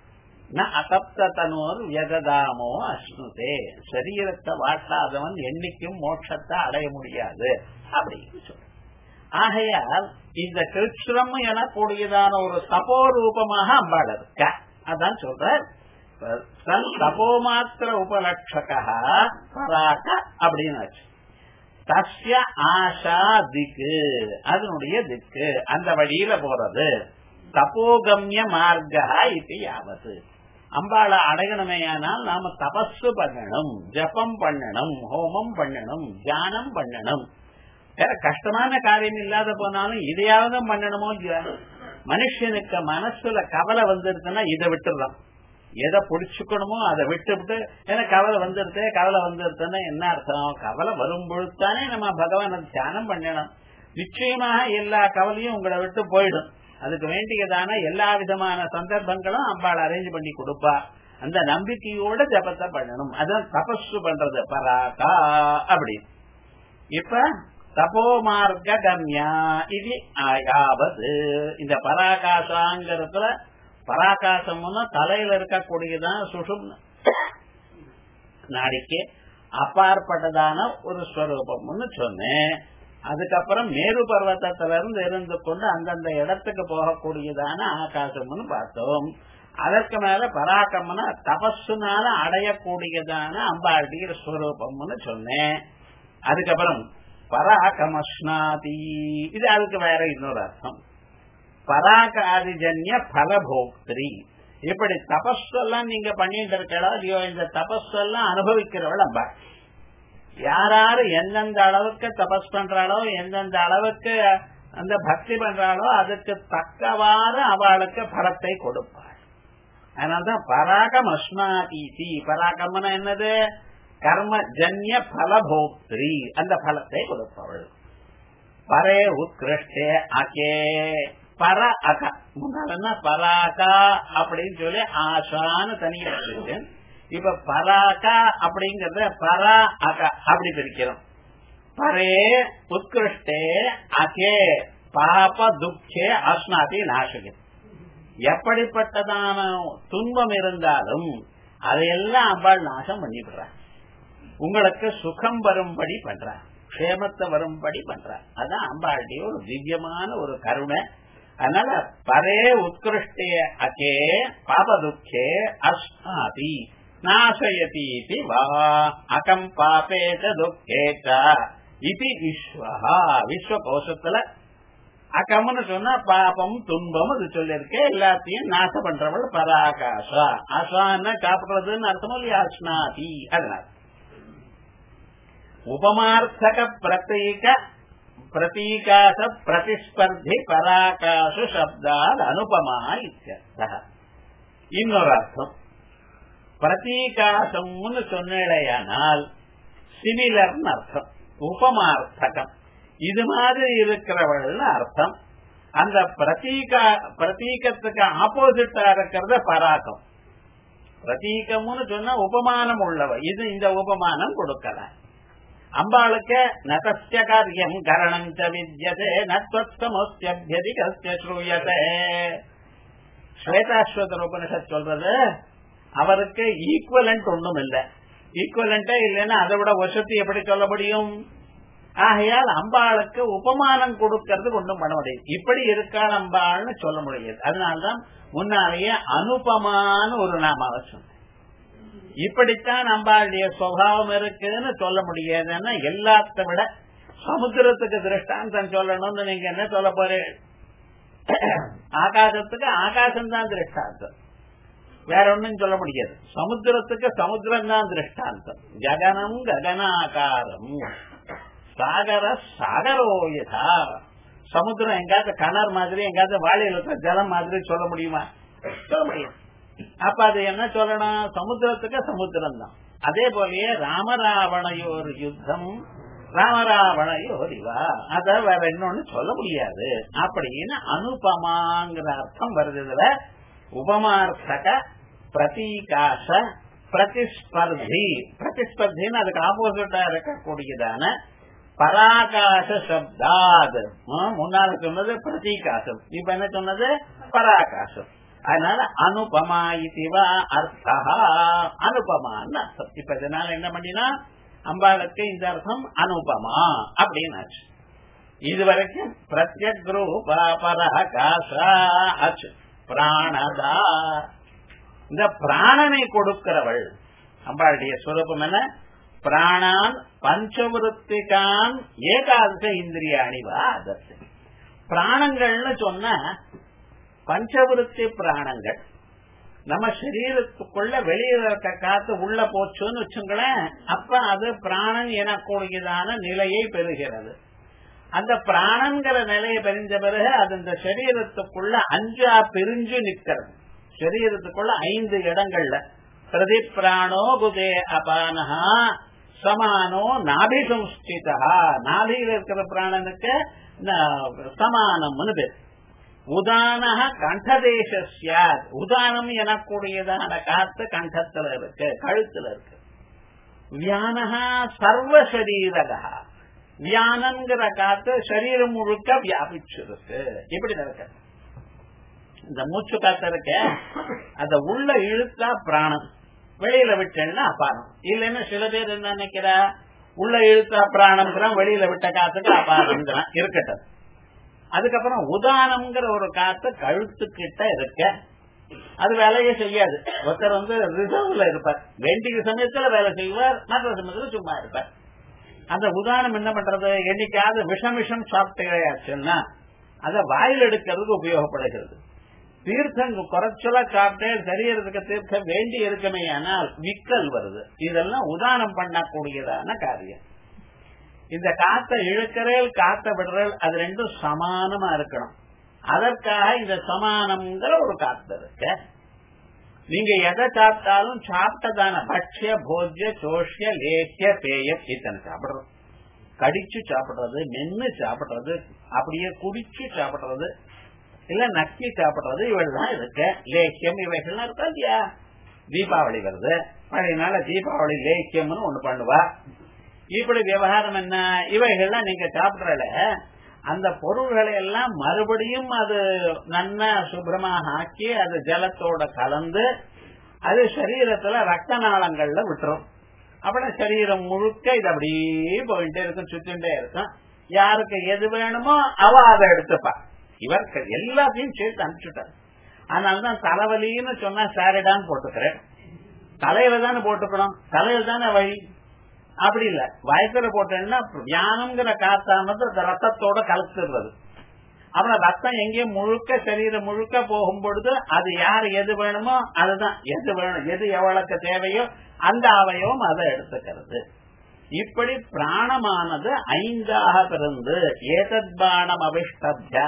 அசப்தனோர் வியததாமோ அஸ்னுதே. சரீரத்தை வாட்டாதவன் என்னைக்கும் மோட்சத்தை அடைய முடியாது அப்படின்னு சொல்ற. ஆகையால் இந்த கிருஷ்ணம் எனக்கூடியதான ஒரு தபோரூபமாக அம்பாள் இருக்க. அதான் சொல்ற தபோமாத்திர உபலட்சகா பராக அப்படின்னு. தஸ்ய ஆஷா திக்கு, அதனுடைய திக்கு, அந்த வழியில போறது. தபோகம்ய மார்க்கா இது யாவது. அம்பாளை அடையணுமேயானால் நாம தபஸு பண்ணணும், ஜபம் பண்ணணும், ஹோமம் பண்ணணும், தியானம் பண்ணணும். வேற கஷ்டமான காரியம் இல்லாத போனாலும் இதையாவது பண்ணணுமோ இல்லையா? மனுஷனுக்கு மனசுல கவலை வந்துருச்சுன்னா இதை விட்டுறான். எதை புடிச்சுக்கணுமோ அதை விட்டு ஏன்னா கவலை வந்துருச்சுன்னா என்ன அர்த்தம்? கவலை வரும்பொழுதுதானே நம்ம பகவான தியானம் பண்ணணும். நிச்சயமாக எல்லா கவலையும் உங்களை விட்டு போயிடும். அதுக்கு வேண்டியதான எல்லா விதமான சந்தர்ப்பங்களும் அம்பாள் அரேஞ்ச் பண்ணி கொடுப்பா. அந்த நம்பிக்கையோட ஜபத்தை பண்ணணும். அதான் தபஸு பண்றது பராகா அப்படி. இப்ப தபோ மார்க்க கம்யா இது ஆயாவது. இந்த பராகாசாங்கிறதுல பராகாசம்னா தலையில இருக்கக்கூடியதான் சுஷும் நாடிக்கு அப்பாற்பட்டதான ஒரு ஸ்வரூபம்னு சொன்னேன். அதுக்கப்புறம் மேரு பர்வத்தத்தில இருந்து கொண்டு அந்தந்த இடத்துக்கு போகக்கூடியதான ஆகாசம்னு பார்த்தோம். அதற்கு மேல பராக்கம்னா தபஸுனால அடையக்கூடியதான அம்பாளுடைய ஸ்வரூபம்னு சொன்னேன். அதுக்கப்புறம் பராகமஸ்னாதி, இது அதுக்கு வேற இன்னொரு அர்த்தம். பராகாதிஜன்ய பலபோக்திரி. இப்படி தபஸெல்லாம் நீங்க பண்ணிட்டு இருக்கா இல்லையோ, இந்த தபஸெல்லாம் அனுபவிக்கிறவள் அம்பாள். யாராரு எந்தெந்த அளவுக்கு தபஸ் பண்றாளோ, எந்தெந்த அளவுக்கு அந்த பக்தி பண்றாளோ அதுக்கு தக்கவாறு அவளுக்கு பலத்தை கொடுப்பாள். அதனால்தான் பராகமஸ்னாதி. பராகம்னா என்னது? கர்ம ஜன்ய பலபோக்திரி, அந்த பலத்தை கொடுப்பவள். பரே உத்கிருஷ்டே அகே பர அக. முன்னால பராகா அப்படின்னு சொல்லி ஆஷான்னு தனியா இருக்கு. இப்ப பராகா அப்படிங்கறத பரா அக அப்படி பிரிக்கிறோம். பரே உத்கிருஷ்டே அகே பாப துக்கே அஸ்னாதி நாசகி. எப்படிப்பட்டதான துன்பம் இருந்தாலும் அதையெல்லாம் அம்பாள் நாசம் பண்ணிவிடுறார். உங்களுக்கு சுகம் வரும்படி பண்றார், க்ஷேமத்தை வரும்படி பண்றார். அதான் அம்பாளுடைய ஒரு திவ்யமான ஒரு கருணை. அதனால பரே உத்கிருஷ்டே அகே பாபதுக்கே அஸ்னாதி நாசயதி வா அகம் பாபேத துக்கேத இது விஸ்வஹா. விஸ்வ கோஷத்துல அகம்னு சொன்னா பாபம் துன்பம் அது சொல்லிருக்கே, எல்லாத்தையும் நாச பண்றவள் பராகாசா. ஆசான சாப்பிடுறதுன்னு அர்த்தமோ இல்லையா? அஸ்னாதி. அதனால உபமார்த்தக பிரதீகாச பிரதிஸ்பர்தி பராகாசு சப்தால் அனுபமா இத்யர்த்தः. இன்னொரு அர்த்தம் பிரதீகாசம்னு சொன்னேடையானால் சிமிலர்னு அர்த்தம். உபமார்த்தகம் இது மாதிரி இருக்கிறவள் அர்த்தம். அந்த பிரதீகத்துக்கு ஆப்போசிட்டா இருக்கிறத பராகம். பிரதீகம்னு சொன்னா உபமானம் உள்ளவ, இது இந்த உபமானம் கொடுக்கல. அம்பாளுக்கு நதஸ்ய காரியம் கரணம் ச வித்யதே நத்வத்சமஸ்யப்யதிகஸ்ய ஸ்ரூயதே. ஸ்வேதாஸ்வதர உபனிஷத் சொல்றது அவருக்கு ஈக்குவலண்ட் ஒண்ணும் இல்ல. ஈக்குவலண்டே இல்லைன்னா அதை விட வசதி எப்படி சொல்ல முடியும்? ஆகையால் அம்பாளுக்கு உபமானம் கொடுக்கறதுக்கு ஒண்ணும் பண்ண முடியாது. இப்படி இருக்காள் அம்பாள்னு சொல்ல முடியாது. அதனால்தான் முன்னாலேயே அனுபமான ஒரு நாம அவசியம். இப்படித்தான் அம்பாளுடைய சுபாவம் இருக்குன்னு சொல்ல முடியாதுன்னா எல்லாத்த விட சமுத்திரத்துக்கு திருஷ்டாந்தம் சொல்லணும்னு நீங்க என்ன சொல்ல போறீங்க? ஆகாசத்துக்கு ஆகாசம் தான் திருஷ்டாந்தம், வேற ஒன்னும் சொல்ல முடியாது. சமுத்திரத்துக்கு சமுத்திரம் தான் திருஷ்டாந்தம். ககனம் ககனாகாரம் சாகர சாகரோயதா. சமுத்திரம் எங்காவது கணர் மாதிரி எங்காவது வாழையில ஜலம் மாதிரி சொல்ல முடியுமா? சொல்ல முடியும். அப்ப அது என்ன சொல்லணும்? சமுத்திரத்துக்கு சமுத்திரம் தான். அதே போலயே ராமராவணையோர் யுத்தம் ராமராவணையோர் இவா, அத வேற இன்னொன்னு சொல்ல முடியாது அப்படின்னு அனுபமாங்கிற அர்த்தம் வருது. இதுல உபமார்த்தக பிரதீகாச பிரதிஸ்பர்தி. பிரதிஸ்பர்தின்னு அதுக்கு ஆப்போசிட்டா இருக்கக்கூடியதான பராகாச சப்தாத். முன்னால சொன்னது பிரதீகாசம், இப்ப என்ன சொன்னது? பராகாசம். அதனால அனுபமா இதுவா அர்த்தா, அனுபமான்னு அர்த்தம். இப்ப இதனால என்ன பண்ணினா அம்பாளுக்கு இந்த அர்த்தம் அனுபமா அப்படின்னு. இதுவரைக்கும் பிரத்யக் ரூபா பராகாசா அச்சு பிராணதா. இந்த பிராணனை கொடுக்கிறவள் அம்பாளுடைய ஸ்வரூபம் என்ன? பிராணான் பஞ்சவருத்திகான் ஏகாதச இந்திரியாணிவா. அதற்கு பிராணங்கள்னு சொன்ன பஞ்சவருத்தி பிராணங்கள் நம்ம சரீரத்துக்குள்ள வெளியில இருக்க காத்து உள்ள போச்சுன்னு வச்சுங்களேன், அப்ப அது பிராணன் எனக்கூடியதான நிலையை பெறுகிறது. அந்த பிராணங்கிற நிலையை பெறிஞ்ச பிறகு அது இந்த சரீரத்துக்குள்ள 5 பிரிஞ்சு நிற்கிறது. சரீரத்துக்குள்ள 5 இடங்கள்ல பிரதி பிராணோ குதே அபானஹா சமானோ நாபிசம்ஸ்திதா. நாபியில் இருக்கிற பிராணனுக்கு சமானம்னு பேர். உதானஹ கண்டதேசஸ்ய. உதானம் எனக்கூடியதான காத்து கண்டத்துல இருக்கு, கழுத்துல இருக்கு. வியானஹா சர்வசரீரகா. வியானங்கிற காத்து சரீரம் முழுக்க வியாபிச்சிருக்கு. இப்படி இருக்கு. இந்த மூச்சு காத்து இருக்க அத உள்ள இழுத்தா பிராணம், வெளியில விட்டேன்னா அபாரம். இல்லைன்னா சில பேர் என்ன நினைக்கிறா, உள்ள இழுத்தா பிராணம், வெளியில விட்ட காத்துக்கு அபாரம் இருக்கட்டும். அதுக்கப்புறம் உதானம்ங்கிற ஒரு காத்து கழுத்துக்கிட்ட இருக்க, அது வேலையே செய்யாது. ஒருத்தர் ரிசர்வ்ல இருப்பார், வேண்டிய சமயத்துல வேலை செய்வார், மற்ற சமயத்துல சும்மா இருப்பார். அந்த உதானம் என்ன பண்றது? என்னைக்காவது விஷம் சாப்பிட்டேன்னா அத வாயில் எடுக்கிறதுக்கு உபயோகப்படுகிறது. தீர்த்தம் குறைச்சலா சாப்பிட்டே சரீரத்துக்கு தீர்த்தம் வேண்டி இருக்குமே, ஆனால் விக்கல் வருது. இதெல்லாம் உதானம் பண்ணக்கூடியதான காரியம். இந்த காத்த இழுக்கிறேல் காத்த விடுறல் அது ரெண்டும் சமானமா இருக்கணும். அதற்காக இந்த சமானம்ங்கிற ஒரு காத்து இருக்கு. நீங்க எதை சாப்பிட்டாலும் சாப்பிட்டதான பட்சிய போஜ்ய சோஷ்ய லேசிய பேயம் இத்தனை சாப்பிடுறது, கடிச்சு சாப்பிடுறது, மென்னு சாப்பிடுறது, அப்படியே குடிச்சு சாப்பிடுறது, இல்ல நக்கி சாப்பிடுறது, இவெல்லாம் இருக்கு. லேக்கியம் இவைகள்லாம் இருக்கா இல்லையா? தீபாவளி வருது, அதனால தீபாவளி லேக்கியம்னு ஒண்ணு பண்ணுவா. இப்படி விவகாரம் என்ன? இவைகள்லாம் நீங்க சாப்பிடல, அந்த பொருள்களை எல்லாம் மறுபடியும் அது நன்னா சுப்ரமாக ஆக்கி அது ஜலத்தோட கலந்து அது சரீரத்துல ரத்த நாளங்கள்ல விட்டுரும். அப்புறம் சரீரம் முழுக்க இது அப்படியே போயிட்டே இருக்கும், சுத்திண்டே இருக்கும். யாருக்கு எது வேணுமோ அவ அதை எடுத்துப்பா. இவருக்கு எல்லாத்தையும் சேர்த்து அனுப்பிச்சுட்டார். அதனாலதான் தலைவலின்னு சொன்னா சாரிடான்னு போட்டுக்கிறேன். தலையில தானே போட்டுக்கணும், தலையில தானே வழி. அப்படி இல்ல, வயசுல போட்டேன்னா வியானம்ங்கிற காத்தானது ரத்தத்தோட கலத்துறது. அப்புறம் ரத்தம் எங்கேயும் முழுக்க சரீரம் முழுக்க போகும் பொழுது அது யார் எது வேணுமோ அதுதான், எது வேணும், எது எவ்வளவுக்கு தேவையோ அந்த அவயவம் அதை எடுத்துக்கிறது. இப்படி பிராணமானது 5ஆக பிறந்து ஏதத் பானம் அபிஷ்டப்ய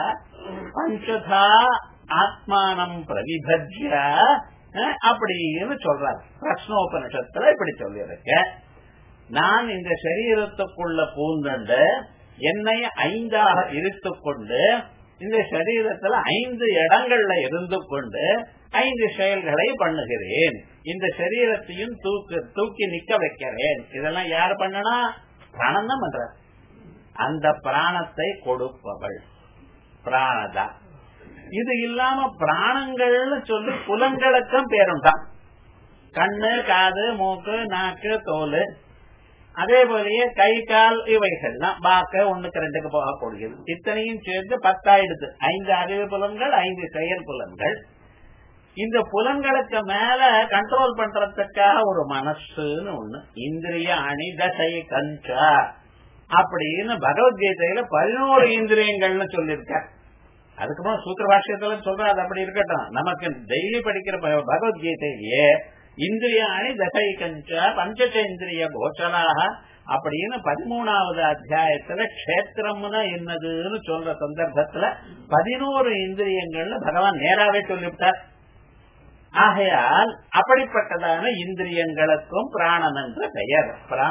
பஞ்சதா ஆத்மானம் பிரவிபஜ்ய அப்படின்னு சொல்றாரு பிரஷ்னோபனிஷத்துல. இப்படி சொல்லியிருக்க, நான் இந்த சரீரத்துக்குள்ள பூந்தண்டு என்னை 5ஆக இருத்துக் கொண்டு இந்த சரீரத்துல 5 இடங்கள்ல இருந்து கொண்டு 5 செயல்களை பண்ணுகிறேன். இந்த சரீரத்தையும் தூக்கி நிக்க வைக்கிறேன். இதெல்லாம் யார் பண்ணனா? பிராணம் தான் பண்ற. அந்த பிராணத்தை கொடுப்பவள் பிராணதா. இது இல்லாம பிராணங்கள்னு சொல்லி புலன்களுக்கும் பேருண்டான். கண்ணு, காது, மூக்கு, நாக்கு, தோல், அதே போலயே கை, கால் இவைகள்லாம் பாக்க 1க்கு 2க்கு போகக்கூடியது. இத்தனையும் சேர்ந்து 10 ஆயிடுது. 5 அறிவு புலன்கள், 5 செயல் புலன்கள். இந்த புலன்களுக்கு மேல கண்ட்ரோல் பண்றதுக்காக ஒரு மனசுன்னு ஒண்ணு, இந்திரிய அணிதசை கஞ்சா அப்படின்னு பகவத்கீதையில 11 இந்திரியங்கள்னு சொல்லியிருக்க. அதுக்கப்புறம் சூத்திர பாஷ்யத்துல சொல்ற அது அப்படி இருக்கட்டும். நமக்கு டெய்லி படிக்கிற பகவத்கீதையிலேயே இந்திரிய அணி தசை கஞ்சா பஞ்சேந்திரிய கோச்சலாக அப்படின்னு 13வது அத்தியாயத்துல கஷேத்திரம்னா என்னதுன்னு சொல்ற சந்தர்ப்பத்துல 11 இந்திரியங்கள்னு பகவான் நேராவே சொல்லிவிட்டார். ஆகையால் அப்படிப்பட்டதான இந்திரியங்களுக்கும் பிராணன் என்ற பெயர்.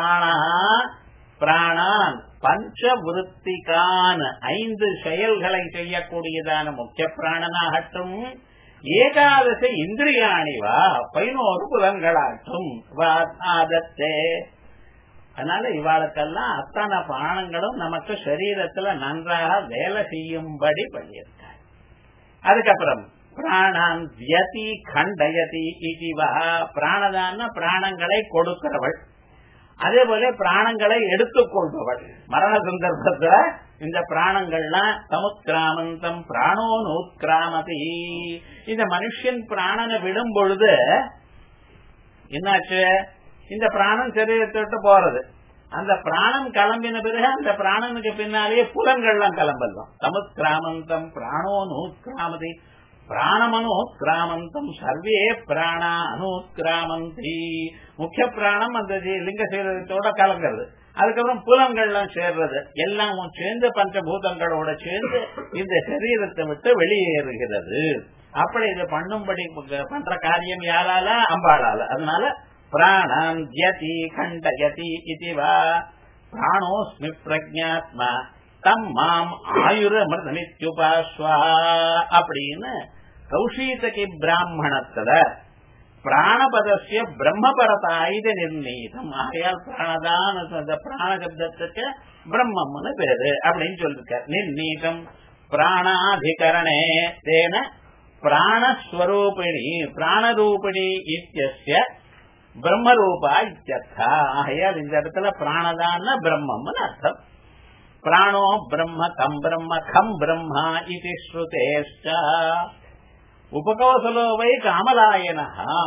பிராணான் பஞ்சவிருத்திகான் 5 செயல்களை செய்யக்கூடியதான முக்கிய பிராணனாகட்டும், ஏகாதச இந்திரியாணிவா 11 புலன்களாகட்டும் ஆதத்தே. அதனால இவாளுக்கெல்லாம் அத்தனை பிராணங்களும் நமக்கு சரீரத்துல நன்றாக வேலை செய்யும்படி பண்ணியிருக்கார். அதுக்கப்புறம் பிராணான் வியதி கண்டயதி இவா. பிராணதான பிராணங்களை கொடுக்கிறவள், அதே போல பிராணங்களை எடுத்துக்கொள்பவள். மரண சந்தர்ப்பத்துல இந்த பிராணங்கள்லாம் சமுத்கிராமந்தம் பிராணோ நூத்கிராமதி. இந்த மனுஷன் பிராணனை விடும் பொழுது என்னாச்சு? இந்த பிராணம் சரீரத்தை விட்டு போறது. அந்த பிராணம் கிளம்பின பிறகு அந்த பிராணனுக்கு பின்னாலேயே புலன்கள்லாம் கிளம்பலாம். சமுத்கிராமந்தம் பிராணோ நூத்கிராமதி பிராணமனோத்கிராமந்தம் சர்வே பிராணா அனூத்கிராமந்தி. முக்கிய பிராணம் அந்த லிங்க சரீரத்தோட கலங்கிறது. அதுக்கப்புறம் புலன்கள்லாம் சேர்றது. எல்லாம் சேர்ந்து பஞ்சபூதங்களோட சேர்ந்து இந்த சரீரத்தை விட்டு வெளியேறுகிறது. அப்படி இதை பண்ணும்படி பண்ற காரியம் யாரால? அம்பாளால. அதனால பிராணான் யதி கண்டயதி இதுவா. பிராணோஸ்மி பிரஜாத்மா தம் மாம் ஆயுரமிருதமித்யுபாஸ்வா அப்படின்னு கௌஷீதகி பிராமணத்துல பிராணபதசிய பிரம்மபரதா இது நிர்ணயிதம். ஆகையால் பிராணதான பிராண சப்தத்துக்கு பிரம்மம்னு பேரு அப்படின்னு சொல்லிருக்க. நிர்ணீதம் பிராணாதிகரணே தேன பிராணஸ்வரூபிணி பிராணரூபிணி இத்தியஸ்ய பிரம்மரூபா இத்தியர்த்தா. ஆகையால் இந்த இடத்துல பிராணதான பிரம்மம்னு அர்த்தம். பிராணோ பிரம்ம கம் பிரம்ம கம் பிரம்மா இது ஸ்ருதேஷ்ட. உபகோசலோ வை கமலாயன.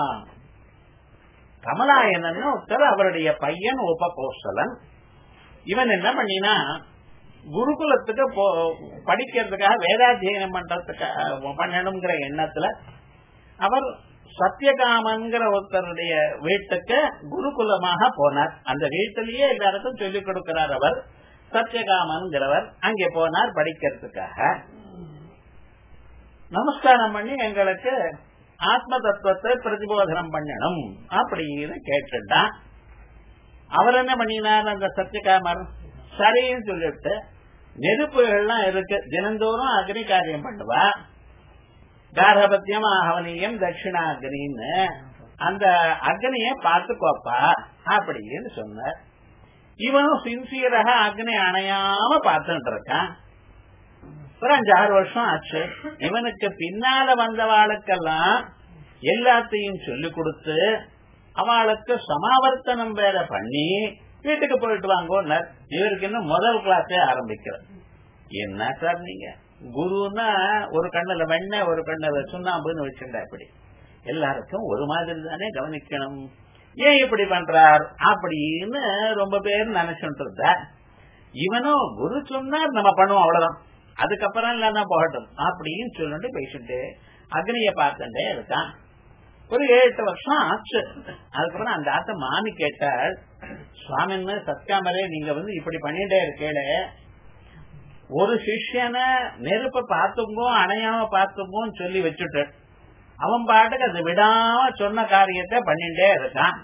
கமலாயனன் ஒருத்தர், அவருடைய பையன் உபகோசலன். இவன் என்ன பண்ணினா குருகுலத்துக்கு படிக்கிறதுக்காக வேதாத்தியனம் பண்றதுக்காக பண்ணணுங்கிற எண்ணத்துல அவர் சத்தியகாமன்கிற ஒருத்தருடைய வீட்டுக்கு குருகுலமாக போனார். அந்த வீட்டிலேயே எல்லாருக்கும் சொல்லிக் கொடுக்கிறார் அவர். சத்தியகாமன்கிறவர் அங்கே போனார் படிக்கிறதுக்காக. நமஸ்காரம் பண்ணி எங்களுக்கு ஆத்ம தத்துவத்தை பிரதிபோதனம் பண்ணணும் அப்படின்னு கேட்டுட்டான். அவர் என்ன பண்ணினார்? அந்த சத்தியகாமர் சரின்னு சொல்லிட்டு நெருப்புகள்லாம் இருக்கு, தினந்தோறும் அக்னி காரியம் பண்ணுவா. கார்ஹபத்தியம் ஆகவனியம் தட்சிணாகினின்னு அந்த அக்னிய பார்த்துக்கோப்பா அப்படின்னு சொன்னார். இவனும் சின்சியராக அக்னி அணையாம பார்த்துட்டு இருக்கான். ஒரு 5-6 வருஷம் ஆச்சு. இவனுக்கு பின்னால வந்தவாளுக்கெல்லாம் எல்லாத்தையும் சொல்லிக் கொடுத்து அவளுக்கு சமாவர்த்தனம் வேற பண்ணி வீட்டுக்கு போயிட்டு வாங்க. இவருக்கு இன்னும் முதல் கிளாஸே ஆரம்பிக்கிற. என்ன சார் நீங்க குருன்னா ஒரு கண்ணுல வெண்ணெய் ஒரு கண்ணுல சுண்ணாம்புன்னு வச்சுட்டா இப்படி எல்லாருக்கும் ஒரு மாதிரி தானே கவனிக்கணும், ஏன் இப்படி பண்றார் அப்படின்னு ரொம்ப பேர் நினைச்சுட்டு இருந்தா. இவனும் குரு சொன்னார் நம்ம பண்ணுவோம் அவ்வளவுதான், அதுக்கப்புறம் இல்லன்னா போகட்டும் அப்படின்னு சொல்லிட்டு பேசிட்டு அக்னிய பார்த்துட்டே இருக்கான். ஒரு 7-8 வருஷம் ஆச்சு. அதுக்கப்புறம் அந்த ஆத்த மாமி கேட்டாள், சுவாமின்னு சத்யாமரே நீங்க இப்படி பண்ணிட்டே இருக்கேள, ஒரு சிஷ்யனை நெருப்ப பார்த்துங்கோ அணையாம பார்த்துங்கோன்னு சொல்லி வச்சுட்டு அவன் பாட்டுக்கு அது விடாம சொன்ன காரியத்தை பண்ணிட்டே இருக்கான்.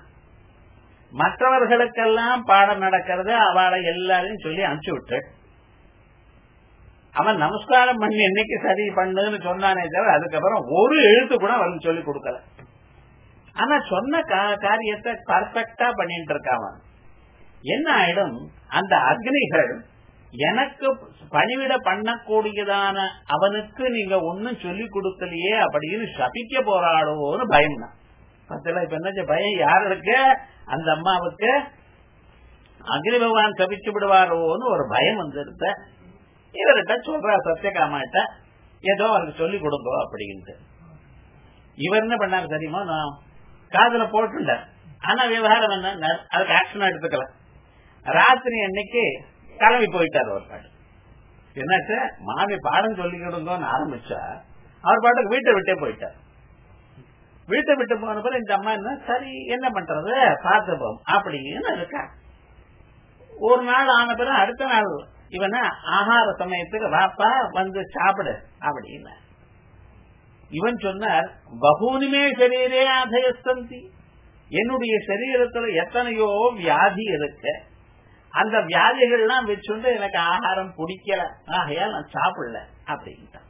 மற்றவர்களுக்கெல்லாம் பாடம் நடக்கிறது, அவளை எல்லாரையும் சொல்லி அனுப்பிச்சு விட்டு அவன் நமஸ்காரம் பண்ணி என்னைக்கு சரி பண்ணுன்னு சொன்னானே தவிர அதுக்கப்புறம் ஒரு எழுத்து கூட அவன் சொல்லி கொடுக்கல. ஆனா சொன்ன காரியத்தை பர்ஃபெக்டா பண்ணிட்டு இருக்கான். என்ன ஆயிடும், அந்த அக்னிகள் எனக்கு பணிவிட பண்ணக்கூடியதான அவனுக்கு நீங்க ஒன்னும் சொல்லி கொடுக்கலையே அப்படின்னு சபிக்க போராடுவோன்னு பயம் தான். பத்தில இப்ப என்ன பயம் யாருக்கு, அந்த அம்மாவுக்கு அக்னி பகவான் சபிச்சு விடுவாரோன்னு ஒரு பயம் வந்துருந்த. இவர்கிட்ட சொல்ற சத்தியகாமாட்ட ஏதோ அவருக்கு சொல்லி கொடுங்கோ அப்படின்ட்டு. இவர் என்ன பண்ணாரு தெரியுமா, நான் காதுல போட்டுண்ட, ஆனா விவகாரம் என்ன அதுக்கு ஆக்ஷன் எடுத்துக்கல. ராத்திரி அன்னைக்கு கிளம்பி போயிட்டார் ஒரு பாட்டு. என்னாச்சு, மாமி பாடம் சொல்லி கொடுங்கன்னு ஆரம்பிச்சா அவர் பாட்டுக்கு வீட்டை விட்டே போயிட்டார். வீட்டை விட்டு போன பிறகு இந்த அம்மா என்ன சரி என்ன பண்றது பார்த்துப்போம் அப்படின்னு இருக்கா. ஒரு நாள் ஆன பிறகு அடுத்த நாள் இவன ஆகார சமயத்துக்கு வாப்பா வந்து சாப்பிடு அப்படின்னு இவன் சொன்னார். பகூனிமே சரீரே ஆதயஸ்தந்தி, என்னுடைய சரீரத்துல எத்தனையோ வியாதி இருக்கு, அந்த வியாதிகள்லாம் வச்சுட்டு எனக்கு ஆகாரம் பிடிக்கல, ஆகையால் நான் சாப்பிடல அப்படின்ட்டான்.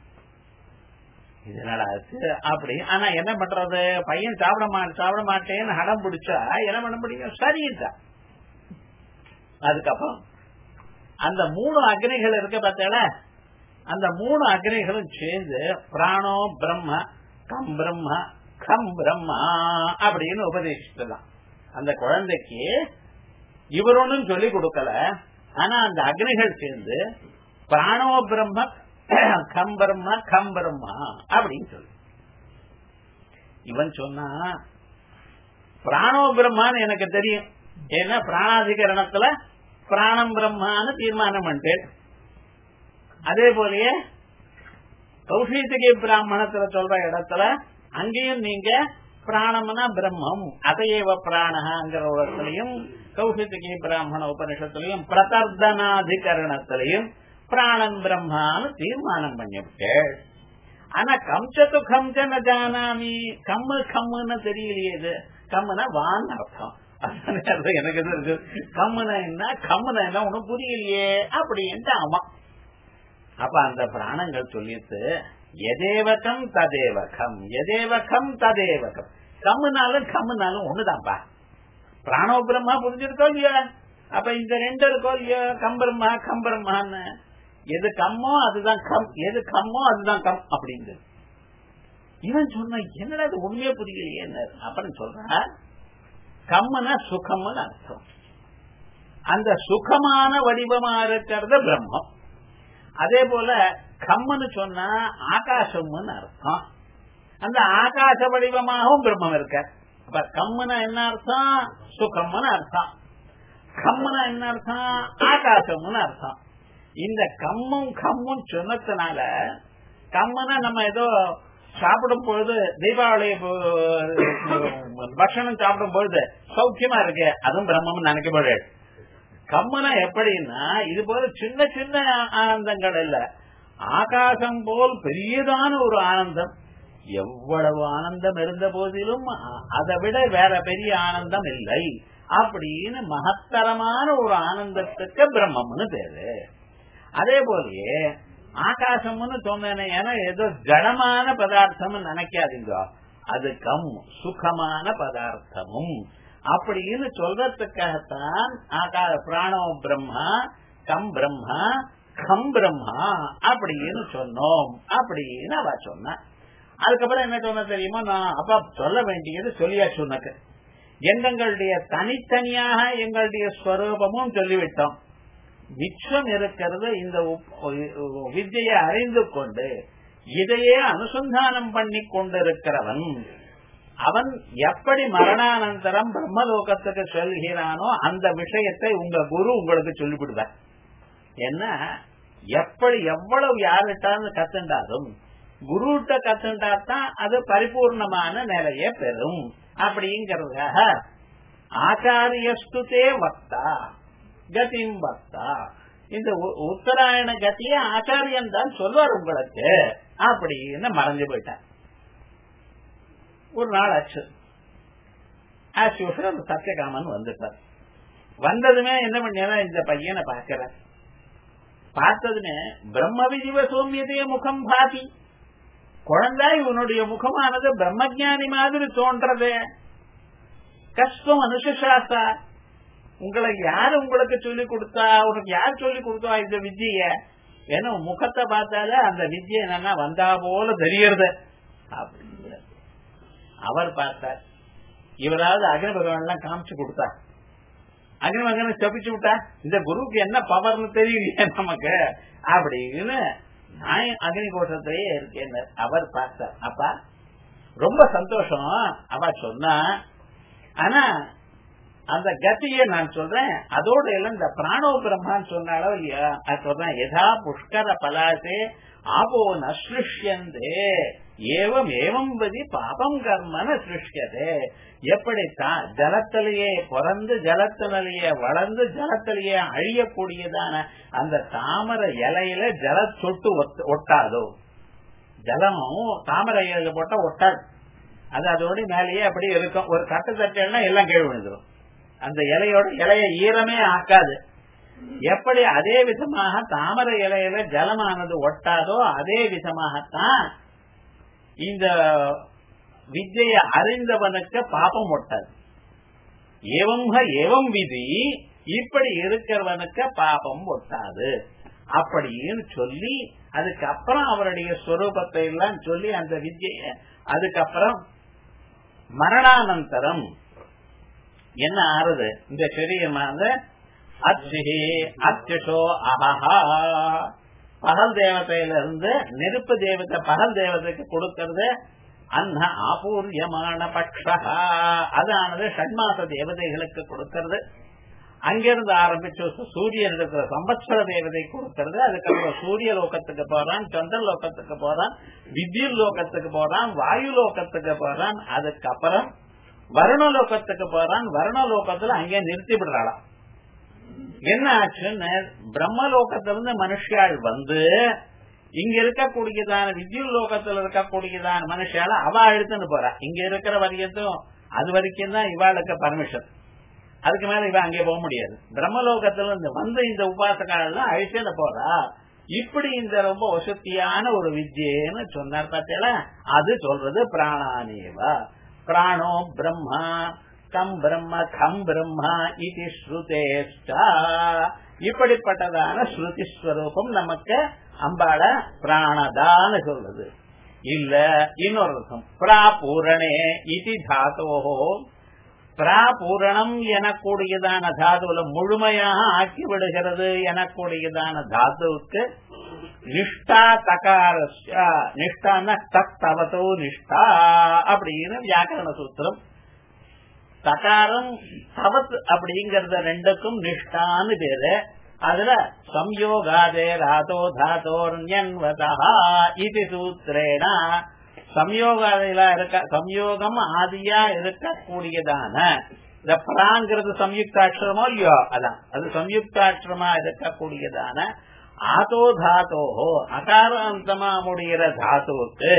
இதனால அப்படி. ஆனா என்ன பண்றது, பையன் சாப்பிட மாட்டேன்னு ஹடம் பிடிச்சா என்ன பண்ண முடியும், சரிதான். அதுக்கப்புறம் அந்த 3 அக்னிகள் இருக்க பார்த்தால, அந்த 3 அக்னிகளும் சேர்ந்து பிராணோ பிரம்ம கம் பிரம்ம கம் பிரம்மா அப்படின்னு உபதேசிக்கலாம். அந்த குழந்தைக்கு இவர் ஒன்னும் சொல்லி கொடுக்கல, ஆனா அந்த அக்னிகள் சேர்ந்து பிராணோ பிரம்ம கம் பிரம்ம கம் பிரம்மா அப்படின்னு சொல்லு. இவன் சொன்னா பிராணோ பிரம்மான்னு எனக்கு தெரியும், ஏன்னா பிராணாதிகரணத்துல பிராணம் பிரம்மான்னு தீர்மானம் பண்ணிட்டேன். அதே போலயே கௌஷிகி பிராமணத்துல சொல்ற இடத்துல அங்கேயும் நீங்க பிராணம்னா பிரம்மம் அதையேவ பிராணங்கிற இடத்துலயும் கௌஷிகி பிராமண உபனிஷத்துலயும் பிரதர்தனாதிகரணத்திலையும் பிராணன் பிரம்மான்னு தீர்மானம் பண்ணிவிட்டேன். ஆனா கம்சத்து கம்சன ஜானாமி, கம்மு கம்முன்னு தெரியலையே, இது கம்முனா வான் அர்த்தம், எனக்கு இருக்கு. கம்முனா என்ன கம்முனா என்ன ஒன்னும் புரியலையே அப்படின்ட்டு ஆமா. அப்ப அந்த பிராணங்கள் சொல்லிட்டு எதேவகம் ததேவகம் எதேவகம் ததேவகம், கம்முனாலும் கம்முனாலும் ஒண்ணுதான்ப்பா. பிராணோ பிரம்மா புரிஞ்சிருக்கோ இல்லையா, அப்ப இந்த 2 இருக்கோ இல்லையா, கம்பிரம்மா கம்பிரம்மான்னு, எது கம்மோ அதுதான் கம், எது கம்மோ அதுதான் கம் அப்படின்னு. இவன் சொன்ன என்னடா அது உண்மையே புரியலையே அப்படின்னு சொல்ற. கம்முனா சுகம்னு அர்த்தம், அந்த சுகமான வடிவமா இருக்கிறது பிரம்மம். அதே போல கம்முன்னு சொன்னா ஆகாசம்னு அர்த்தம், அந்த ஆகாச வடிவமாகவும் பிரம்மம் இருக்க. அப்ப கம்முனா என்ன அர்த்தம், சுகம்னு அர்த்தம். கம்முனா என்ன அர்த்தம், ஆகாசம்னு அர்த்தம். இந்த கம்மும் கம்மும் சொன்னதுனால, கம்முனா நம்ம ஏதோ சாப்பிடும் பொழுது தீபாவளி பட்சணம் சாப்பிடும் பொழுது சௌக்கியமா இருக்கு, அதுவும் பிரம்மம் நினைக்கப்படுது. கம்முனா எப்படின்னா இது போல சின்ன சின்ன ஆனந்தங்கள் இல்ல, ஆகாசம் போல் பெரியதான ஒரு ஆனந்தம். எவ்வளவு ஆனந்தம் இருந்த போதிலும் அதை விட வேற பெரிய ஆனந்தம் இல்லை அப்படின்னு மகத்தரமான ஒரு ஆனந்தத்துக்கு பிரம்மம்னு பேரு. அதே போலயே ஆகாசம்னு சொன்னேன், ஏன்னா ஏதோ ஜடமான பதார்த்தம் நினைக்காதீங்க, அது கம் சுகமான பதார்த்தமும் அப்படின்னு சொல்றதுக்காகத்தான் பிராணோ பிரம்மா கம் பிரம்மா கம் பிரம்மா அப்படின்னு சொன்னோம் அப்படின்னு அவ சொன்ன. அதுக்கப்புறம் என்ன சொன்ன தெரியுமா, நான் அப்ப சொல்ல வேண்டியது சொல்லியா சொன்னக்கு, எங்களுடைய தனித்தனியாக எங்களுடைய ஸ்வரூபமும் சொல்லிவிட்டோம். மிச்சம் இருக்கிறது இந்த வித்யை அறிந்து கொண்டு இதையே அனுசந்தானம் பண்ணி கொண்டிருக்கிறவன், அவன் எப்படி மரணானந்தரம் பிரம்மலோகத்துக்கு சொல்கிறானோ அந்த விஷயத்தை உங்க குரு உங்களுக்கு சொல்லிவிடுவார். என்ன எப்படி எவ்வளவு யாருட்டான்னு கத்துண்டாலும் குருட்ட கத்துண்டாத்தான் அது பரிபூர்ணமான நிலையை பெறும் அப்படிங்கறதுக்காக ஆச்சாரியஸ்துதே வக்தா கதிம் வக்தா, இந்த உத்தராயண கத்திய ஆச்சாரியன் தான் சொல்வார் உங்களுக்கு அப்படின்னு மறைஞ்சு போயிட்டார். ஒரு நாள் ஆச்சு, ஆஸ் யூசுவல் சத்தியகாமன் வந்துட்டார். வந்ததுமே என்ன பண்ணா, இந்த பையனை பாக்கிற பார்த்ததுன்னு பிரம்ம விஜிவ சோமியதைய முகம் பாதி, குழந்தாய் உன்னுடைய முகமானது பிரம்மஜானி மாதிரி தோன்றது. கஷ்டம் அனுசாசா, உங்களை யாரு உங்களுக்கு சொல்லிக் கொடுத்தா, உனக்கு யார் சொல்லிக் கொடுத்தா இந்த வித்திய? ஏன்னா முகத்தை பார்த்தாலே அந்த வித்தியை என்னன்னா வந்தா போல தெரியறது அப்படிங்கிற. அவர் பார்த்தார், இவராவது அக்னி பகவான் எல்லாம் காமிச்சு கொடுத்தார், அக்னி பகவான் செப்பிச்சு விட்டா இந்த குருவுக்கு என்ன பவர்னு தெரியலையே நமக்கு அப்படின்னு நான் அக்னி கோஷத்திலேயே இருக்கேன். அவர் பார்த்தார், அப்பா ரொம்ப சந்தோஷம் அவ சொன்னா, ஆனா அந்த கத்திய நான் சொல்றேன், அதோட எல்லாம் இந்த பிராணோ பிரம்மான்னு சொன்னாலோ இல்லையா, அது சொல்றேன். யதா புஷ்கர பலாசே ஆபோ நஸ்ருஷ்யந்தே ஏவம் ஏவம் பதி பாபம் கர்மன சிருஷ்யதே. எப்படித்தான் ஜலத்திலேயே பிறந்து ஜலத்திலேயே வளர்ந்து ஜலத்திலேயே அழியக்கூடியதான அந்த தாமரை இலையில ஜல சொட்டு ஒட்டாதோ, ஜலமும் தாமரை இலையில போட்டா ஒட்டாது, அது அதோட மேலேயே அப்படி இருக்கும். ஒரு கட்டு தட்டா எல்லாம் கீழ் விழுந்துடும், அந்த இலையோட இலைய ஈரமே ஆக்காது. எப்படி அதே விதமாக தாமரை இலையில ஜலமானது ஒட்டாதோ அதே விதமாகத்தான் இந்த வித்யை அறிந்தவனுக்கு பாபம் ஒட்டாது. ஏவம் விதி, இப்படி இருக்கிறவனுக்கு பாபம் ஒட்டாது அப்படின்னு சொல்லி அதுக்கப்புறம் அவருடைய ஸ்வரூபத்தை எல்லாம் சொல்லி அந்த வித்யை, அதுக்கப்புறம் மரணானந்தரம் என்ன ஆறுது இந்த சரீரமானது அச்சோ அஹஹா, பகல் தேவதையிலிருந்து நெருப்பு தேவதை பகல் தேவதைக்கு கொடுக்கிறது. அன்ன ஆபூர்யமான பக்ஷா, அதானது ஷண்மாச தேவதைகளுக்கு கொடுக்கிறது. அங்கிருந்து ஆரம்பிச்சு சூரியன் இருக்கிற சம்பத்சர தேவதை கொடுக்கிறது. அதுக்கப்புறம் சூரிய லோகத்துக்கு போறான், சந்திர லோகத்துக்கு போறான், வித்யுல் லோகத்துக்கு போறான், வாயு லோகத்துக்கு போறான், அதுக்கப்புறம் வருணலோகத்துக்கு போறான். வருணலோகத்துல அங்கே நிறுத்தி விடுறாளாம். என்ன ஆச்சுன்னு பிரம்மலோகத்திலிருந்து மனுஷியாள் வந்து இங்க இருக்கக்கூடியதான வித்யுல் லோகத்துல இருக்கக்கூடியதான மனுஷால அவ எடுத்துன்னு போறா. இங்க இருக்கிற வரைக்கும் அது வரைக்கும் தான் இவாளுக்கு பர்மிஷன், அதுக்கு மேல இவ அங்கே போக முடியாது. பிரம்மலோகத்துல இருந்து வந்து இந்த உபாசகால அழிச்சுன்னு போறா. இப்படி இந்த ரொம்ப வசதியான ஒரு வித்யன்னு சொன்னார் பார்த்தீங்களா, அது சொல்றது பிராணானேவா. பிராணோ பிரம்மா கம் பிரம்ம கம் பிரம்மா இது ஸ்ருதேஷ்டா. இப்படிப்பட்டதான ஸ்ருதி ஸ்வரூபம் நமக்கு அம்பாள பிராணதான்னு சொல்றது. இல்ல இன்னொரு அர்த்தம், பிராபூரணே இது தாத்தோஹோ. பிராபூரணம் எனக்கூடியதான தாதுல முழுமையாக ஆக்கி விடுகிறது எனக்கூடியதான தாதுவுக்கு நிஷ்டா தகாரஸ்ய, நிஷ்டான தத்தவதோ நிஷ்டா அப்படின்னு வியாக்கரண சூத்திரம். தகாரம் தவத் அப்படிங்கறத ரெண்டுக்கும் நிஷ்டான்னு பேரு. அதுல சம்யோகாதே ராதோ தாதோர்யன்வதா இது சூத்திரேன சம்யோகாதில இருக்க சம்யோகம் ஆதியா இருக்கக்கூடியதான இந்த பிராங்கிறது சம்யுக்தாட்சரமோ இல்லையோ, அதான் அது சம்யுக்தாட்சரமா இருக்கக்கூடியதான ஆதோ தாத்தோஹோ அகாராந்தமா முடிகிற தாத்துவுக்கு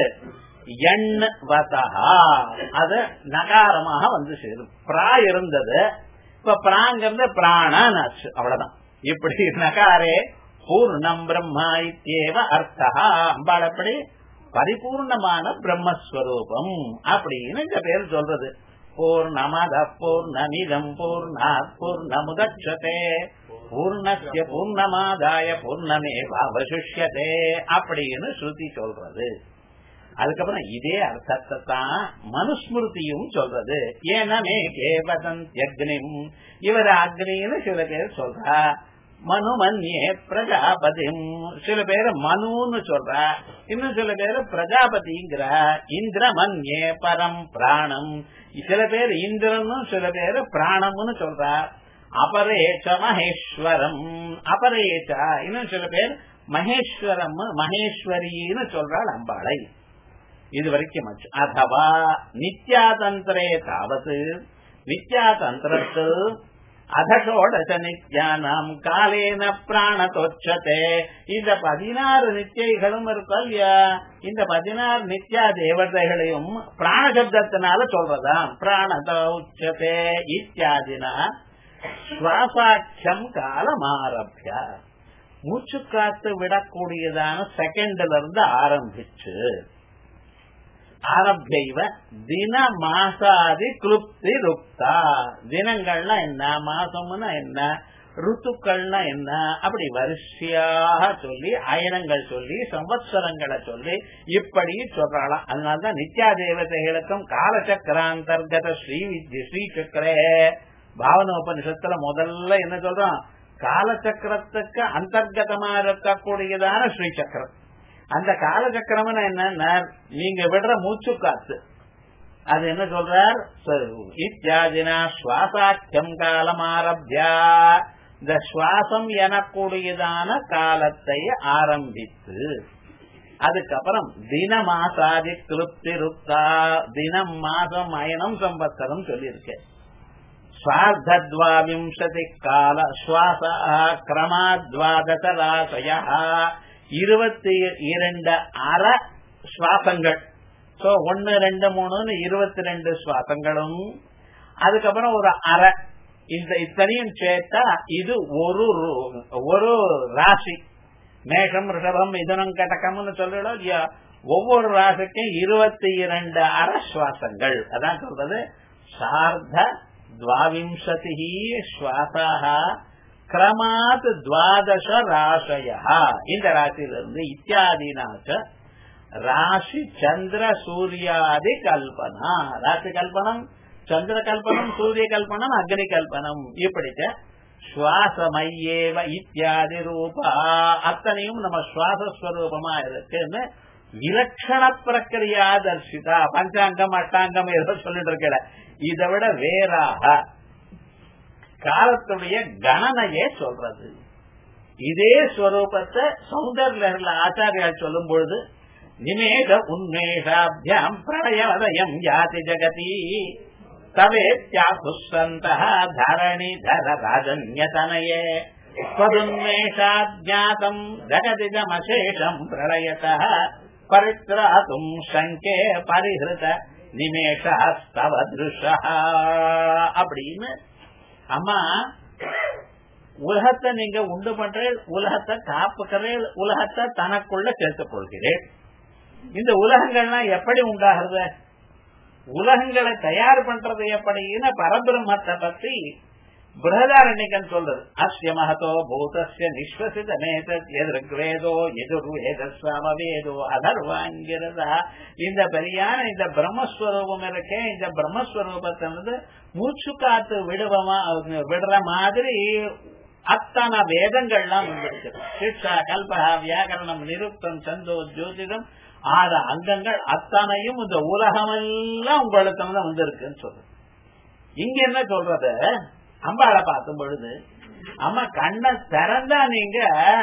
எண்வதா அது நகாரமாக வந்து சேரும். பிரா இருந்தது, இப்ப பிராங்கிறது பிராணன் ஆச்சு, அவ்வளவுதான். இப்படி நகாரே பூர்ணம் பிரம்மா இத்யேவ அர்த்தா. அம்பாளப்படி பரிபூர்ணமான பிரம்மஸ்வரூபம் அப்படின்னு இந்த பேர் சொல்றது. பூர்ணமத பூர்ணமிதம் பூர்ணாத் பூர்ணமுதச்யதே பூர்ணஸ்ய பூர்ணமாதாய பூர்ணமேவாவசிஷ்யதே அப்படின்னு ஸ்ருதி சொல்றது. அதுக்கப்புறம் இதே அர்த்தத்தை தான் மனுஸ்மிருதியும் சொல்றது. ஏனமே கேவதந்த்யக்னிம், இவர் அக்னின்னு சில பேர் சொல்றா. மனுமன்யே பிரஜாபதிம், சில பேர் மனுன்னு சொல்றா, இன்னும் சில பேர் பிரஜாபதிங்கிற. இந்திரமன்யே பரம் பிராணம், சில பேர் இந்திரனும் சில பேர் பிராணம்னு சொல்றா. அபரேச்ச மகேஸ்வரம், அபரேச்ச இன்னும் சில பேர் மகேஸ்வரம் மகேஸ்வரின்னு சொல்றாள் அம்பாளை. இது வரைக்கும் அதவா நித்யாதந்திரே தாவது, நித்யாதந்திரத்தில் அதோடச நித்யானாம் காலேன பிராணதோச்சதே. இந்த 16 நித்தியைகளும் இருக்கும் இல்லையா, இந்த 16 நித்யா தேவதைகளையும் பிராண சப்தத்தினால சொல்றதாம். பிராணதோச்சதே இத்தியாதினா சுவாசாட்சம் காலம் ஆரம்பிய. மூச்சு காத்து விடக்கூடியதான செகண்ட்ல இருந்து ஆரம்பிச்சு ஆரம்பியவ தின மாசாதி கிளுப்தி ருக்தா. தினங்கள்னா என்ன, மாசம்னா என்ன, ருத்துக்கள்னா என்ன, அப்படி வரிசையாக சொல்லி அயனங்கள் சொல்லி சம்வத்சரங்களை சொல்லி இப்படி சொல்றாளாம். அதனால்தான் நித்யா தேவதைகளுக்கும் காலச்சக்கராந்தர்கத ஸ்ரீ சக்கரே பாவனோபனிஷத்துல முதல்ல என்ன சொல்றோம், காலச்சக்கரத்துக்கு அந்தர்கதமா இருக்கக்கூடியதான ஸ்ரீசக்கரம். அந்த காலச்சக்கரம் என்ன, நீங்க விடுற மூச்சு காத்து. அது என்ன சொல்றார், இத்தியாதினா சுவாசாக்கியம் காலம் ஆரம்பியா, இந்த சுவாசம் எனக்கூடியதான காலத்தை ஆரம்பித்து அதுக்கப்புறம் தின மாசாதி திருப்தி ருக்தா, தினம் மாதம் அயனம் சம்பத்சரம் சொல்லியிருக்கேன். ஸ்வார்த்தத்வாவிம்சதி கால சுவாச கிரமாத்வாதசராசய 22 அற சுவாசங்கள். 1 2 3 22 சுவாசங்களும், அதுக்கப்புறம் ஒரு அரை, இந்த இத்தனையும் சேர்த்தா இது ஒரு ராசி. மேஷம் ரிஷபம் மிதுனம் கடகம்னு சொல்லலாம் இல்லையா, ஒவ்வொரு ராசிக்கும் 22 அற சுவாசங்கள். அதான் சொல்றது சார்த்த द्वाविंशति श्वासाः क्रमात् 12 ராசயः. இந்த ராசியிலிருந்து இத்தியாதினாச்ச ராசி சந்திர சூர்யாதி கல்பனா. ராசி கல்பனம், சந்திர கல்பனம், சூரிய கல்பனம், அக்னி கல்பனம், இப்படித்த சுவாசமய்யேவ இத்தியாதி ரூபா. அத்தனையும் நம்ம சுவாசஸ்வரூபமா இருக்குன்னு விலட்சண பிரக்கிரியா தர்சிதா. பஞ்சாங்கம் அட்டாங்கம் ஏதோ சொல்லிட்டு இருக்கல, இதை விட வேறாக காலத்துடைய கணனையே சொல்றது. இதே ஸ்வரூபத்தை சௌந்தர்ல ஆச்சாரியால் சொல்லும் பொழுது நிமேஷ உன்மேஷாபியாம் பிரளயவதயம் யாதி ஜகதி தவேத்யாசுசந்தः தரணிதர ராஜன்யதனயே ஸ்வதுன்மேஷாத்ஞாதம் ஜகதிஜமசேஷம் பிரளயதः பரித்ராதும் சங்கே பரிஹிருத நிமேஷாஸ்தவ திருஷா. அப்படின்னு அம்மா உலகத்தை நீங்க உண்டு பண்றேன், உலகத்தை காப்புக்கிறேன், உலகத்தை தனக்குள்ள சேர்த்துக் கொள்கிறேன். இந்த உலகங்கள்லாம் எப்படி உண்டாகிறது, உலகங்களை தயார் பண்றது எப்படின்னு பரபிரம்மத்தை பத்தி பிரகதாரண்யகன் சொல்றது. அஸ்ய மகதோ பூதஸ்ய நிஸ்வசிதமேதத் யத்ருக்வேதோ யஜுர்வேதஸ்வமவேதோ அதர்வாங்கிரதா. இந்த பெரியான இந்த பிரம்மஸ்வரூபம் இருக்கே, இந்த பிரம்மஸ்வரூபத்திலிருந்து மூச்சு காத்து விடுற மாதிரி அத்தனை வேதங்கள்லாம் வந்திருக்கு. சிக்ஷா கல்பா வியாக்கரணம் நிருக்தம் சந்தோ ஜோதிடம் 6 அங்கங்கள் அத்தனையும் இந்த உலகமெல்லாம் உங்களுக்கு வந்திருக்குன்னு சொல்றது. இங்க என்ன சொல்றது, அம்பாளை பார்க்கும் பொழுது அம்மா கண்ணை திறந்தா நீங்க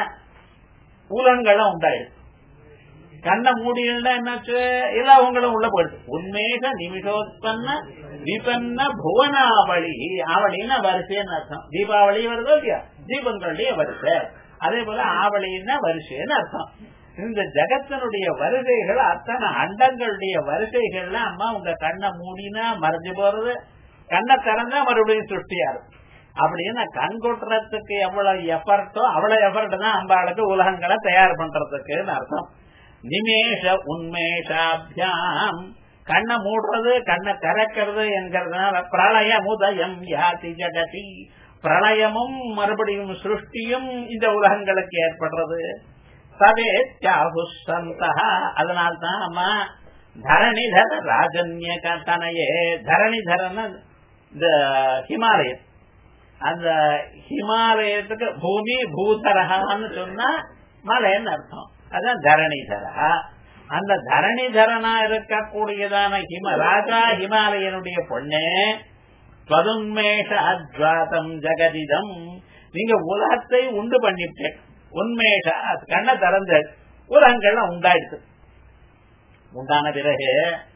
உலகங்களும் உண்டாயிடுது, கண்ணை மூடினா என்னாச்சு எல்லாம் உங்களும் உள்ள போயிடுது. உண்மேக நிமிஷோத்பன்ன விபன்ன புவனாவளி. ஆவளின்னா வரிசைன்னு அர்த்தம். தீபாவளி வருதோ இல்லையா, தீபங்களுடைய வரிசை. அதே போல ஆவளின்னா வரிசைன்னு அர்த்தம். இந்த ஜகத்தினுடைய வரிசைகள் அத்தனை அண்டங்களுடைய வரிசைகள்ல அம்மா உங்க கண்ணை மூடினா மறைஞ்சு போறது, கண்ணை திறந்தா மறுபடியும் சிருஷ்டியாரு. அப்படின்னு கண் கொட்டுறதுக்கு எவ்வளவு எஃபர்ட்டோ அவ்வளவு எஃபர்ட் தான் அம்பாளுக்கு உலகங்களை தயார் பண்றதுக்குன்னு அர்த்தம். நிமேஷ உன்மேஷாபியாம், கண்ணை மூடுறது கண்ணை திறக்கிறது என்கிறதுனால பிரளய முதயம் யாதி ஜகதி, பிரளயமும் மறுபடியும் சிருஷ்டியும் இந்த உலகங்களுக்கு ஏற்படுறது. சவே தியாகுசந்தா. அதனால்தான் அம்மா தரணிதர ராஜன்ய கட்டணையே. தரணிதரன் இந்த ஹிமாலயம், அந்த ஹிமாலயத்துக்கு பூமி பூதரகான்னு சொன்னா மலைன்னு அர்த்தம். அதான் தரணிதரா. அந்த தரணிதரனா இருக்கக்கூடியதான ராஜா ஹிமாலயனுடைய பொண்ணு ஸ்வதுன்மேஷ அத்வாதம் ஜெகதிதம். நீங்க உலகத்தை உண்டு பண்ணிட்டேன். உண்மேஷ கண்ண திறந்த உலகங்கள்லாம் உண்டாயிடுச்சு. உண்டான பிறகு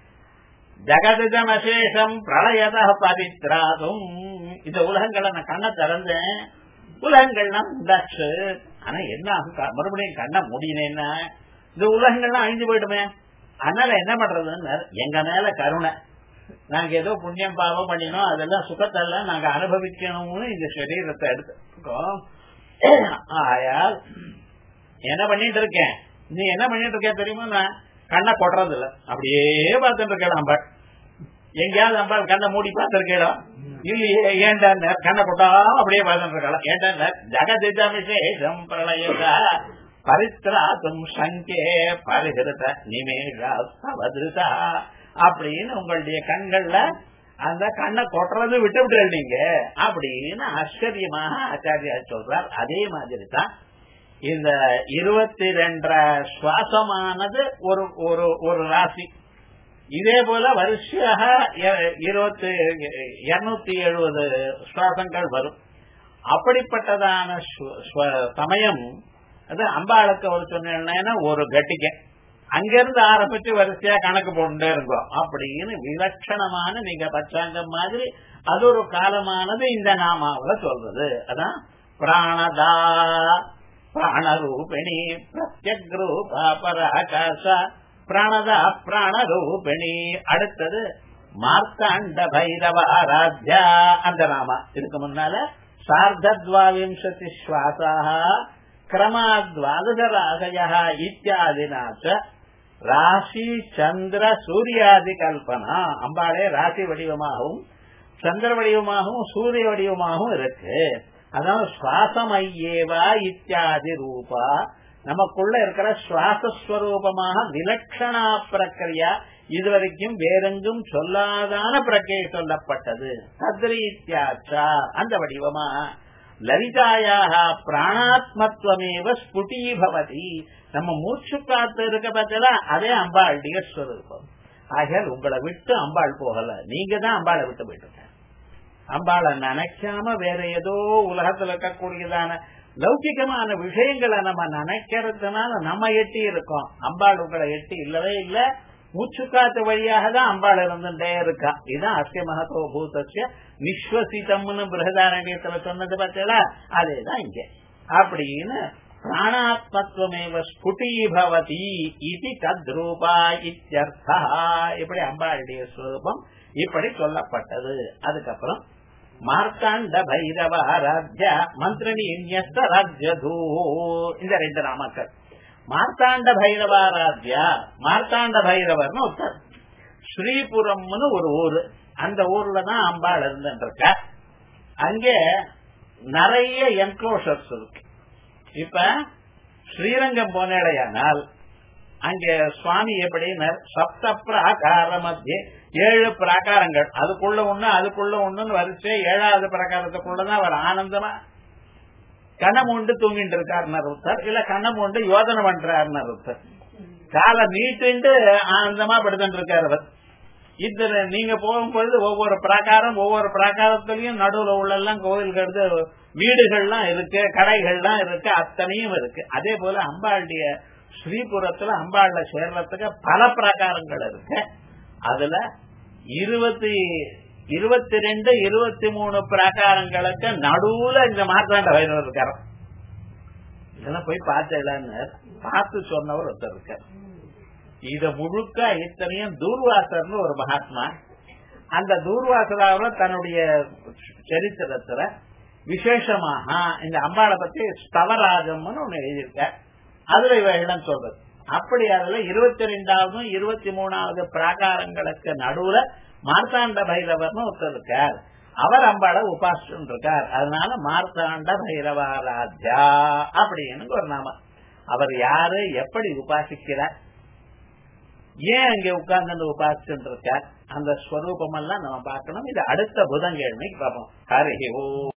ஜகதிதமசேஷம் பிரளயத பவித்ராதும், இந்த உலகங்களை நான் கண்ணை திறந்தேன், உலகங்கள்லாம் உண்டாச்சு. ஆனா என்ன மறுபடியும் கண்ணை முடியினேன்னா இந்த உலகங்கள்லாம் அழிஞ்சு போயிடுமே. அதனால என்ன பண்றதுன்னு எங்க மேல கருணை, நாங்க ஏதோ புண்ணியம் பாவம் பண்ணினோம், அதெல்லாம் சுகத்தெல்லாம் நாங்க அனுபவிக்கணும்னு இந்த சரீரத்தை எடுத்துக்கோம். ஆயால் என்ன பண்ணிட்டு இருக்கேன், நீ என்ன பண்ணிட்டு இருக்க தெரியுமா, நான் கண்ணை கொட்டுறது இல்ல, அப்படியே பார்த்துட்டு இருக்கேன் அம்பாள். எங்கேயாவது அம்பாள் கண்ணை மூடி பார்த்திருக்கேடா இல்லையே, ஏண்டா கண்ணை கொட்டாம அப்படியே பார்த்துட்டு இருக்கலாம். ஏண்டா ஜகதிதமிசேஷம் பிரளயதா பரித்ராதும் சங்கே பரிஹிருத நிமேஷா சவதிருதா அப்படின்னு உங்களுடைய கண்கள்ல அந்த கண்ணை கொட்டுறது விட்டு விட்டு நீங்க அப்படின்னு ஆச்சரியமாக ஆச்சாரியா சொல்றார். அதே மாதிரி தான் இந்த 22 சுவாசமானது ஒரு ராசி. இதே போல வரிசையாக 270 சுவாசங்கள் வரும். அப்படிப்பட்டதான சமயம் அது அம்பாளுக்கு ஒரு சொன்னா ஒரு கட்டிக்க அங்கிருந்து ஆரம்பிச்சு வரிசையா கணக்கு போட்டுட்டே இருக்கும். அப்படின்னு விலட்சணமான நீங்க பச்சாங்கம் மாதிரி அது ஒரு காலமானது இந்த நாமாவில சொல்றது. அதான் பிராணதா பிராணரூபிணி பிரத்யக்ரூபா பராகாச பிராணதா பிராணரூபிணி. அடுத்தது மார்த்தாண்ட பைரவ ஆராத்யா அந்த நாமா. இதுக்கு முன்னால சார்த்தத்வாவிம்சதி ஸ்வாசாக கிரமாத்வாதராசய இத்தியாதினாச்ச ராசி சந்திர சூரியாதி கல்பனா. அம்பாளே ராசி வடிவமாகவும் சந்திர வடிவமாகவும் சூரிய வடிவமாகவும் இருக்கு. அதாவது சுவாசமையேவா இத்தியாதி ரூபா, நமக்குள்ள இருக்கிற சுவாசஸ்வரூபமாக விலட்சணா பிரக்ரியா இதுவரைக்கும் வேறெங்கும் சொல்லாதான பிரக்ரியை சொல்லப்பட்டது. தத்ரீத்யாச்சா அந்த வடிவமா லலிதாயாக பிராணாத்மத்வமேவ ஸ்புடீபவதி. நம்ம மூச்சு காத்து இருக்க பார்த்தா அதே அம்பாளுடைய ஸ்வரூபம். ஆகையால் உங்களை விட்டு அம்பாள் போகல, நீங்க தான் அம்பாளை விட்டு போயிட்டு. அம்பாளை நினைக்காம வேற ஏதோ உலகத்துல இருக்கக்கூடியதான லௌகிகமான விஷயங்களை நம்ம நினைக்கிறதுனால நம்ம எட்டி இருக்கோம். அம்பாள் உங்களை எட்டி இல்லவே இல்ல. மூச்சு காத்து வழியாக தான் அம்பாள் இருந்துட்டே இருக்கா. இதுதான் அஸ்ய மகத்தோ பூதஸ்ய நிஸ்வசிதம்னு பிரகதாரண்யத்துல சொன்னது பார்த்தா அதேதான் இங்க. அப்படின்னு பிராணாத்மத்வமேவ ஸ்புடீபவதி இது தத்ரூபா இத்யர்த்தா. இப்படி அம்பாளுடைய ஸ்வரூபம் இப்படி சொல்லப்பட்டது. அதுக்கப்புறம் மார்த்தாண்ட பைரவ ஆராத்ய மந்திரணி ராஜ்யதூ இந்த 2 நாமக்கள். மார்த்தாண்ட பைரவாராத்யா, மார்த்தாண்ட பைரவர்னு ஒருத்தர். ஸ்ரீபுரம்னு ஒரு ஊரு, அந்த ஊர்ல தான் அம்பாள் இருந்துருக்க. அங்கே நிறைய என்க்ளோஷர்ஸ் இருக்கு. இப்ப ஸ்ரீரங்கம் போனேடையானால் அங்கே சுவாமி எப்படின்னு சப்த பிராகார மத்திய 7 பிராகாரங்கள், அதுக்குள்ள ஒண்ணு அதுக்குள்ள ஒண்ணுன்னு வரிசை 7வது பிரகாரத்துக்குள்ளதான் அவர் ஆனந்தமா கண்ணம் உண்டு தூங்கிட்டு இருக்காருன்னு ஒருத்தர், இல்ல கண்ணம் உண்டு யோதனை பண்றாருன்னு ஒருத்தர், காலை நீட்டு ஆனந்தமா படுத்துட்டு இருக்காரு அவர். இதுல நீங்க போகும்பொழுது ஒவ்வொரு பிராகாரத்திலயும் நடுவுல உள்ள கோவில்கள் வீடுகள்லாம் இருக்கு, கடைகள்லாம் இருக்கு, அத்தனையும் இருக்கு. அதே போல அம்பாளுடைய ஸ்ரீபுரத்துல அம்பாள்ல சேர்றதுக்கு பல பிரகாரங்கள் இருக்கு. அதுல 22, 23 பிரகாரங்களுக்கு நடுவுல இந்த மார்த்தாண்ட பைரவர் இருக்காரு. இதெல்லாம் போய் பார்த்து சொன்னவர் ஒருத்தர் இருக்கார். இத முழுக்க இத்தனையும் தூர்வாசர்னு ஒரு மகாத்மா. அந்த தூர்வாசராவில தன்னுடைய சரித்திரத்துல விசேஷமாக இந்த அம்பாளை பத்தி ஸ்தவராஜம்னு ஒண்ணு எழுதியிருக்க. அதுல இவர்களிடம் சொல்றது. அப்படி அதுல 22வது 23வது பிராகாரங்களுக்கு நடுவுல மார்த்தாண்ட பைரவர்னு ஒருத்தர் இருக்கார். அவர் அம்பாளை உபாசிட்டு இருக்கார். அதனால மார்த்தாண்ட பைரவாராத்யா அப்படின்னு ஒரு நாம. அவர் யாரு, எப்படி உபாசிக்கிறார், ஏன் அங்க உட்கார்ந்து உபாசிட்டு இருக்கார், அந்த ஸ்வரூபம் எல்லாம் நம்ம பார்க்கணும். இது அடுத்த புதன்கிழமைக்கு பார்ப்போம். ஹரி ஓம்.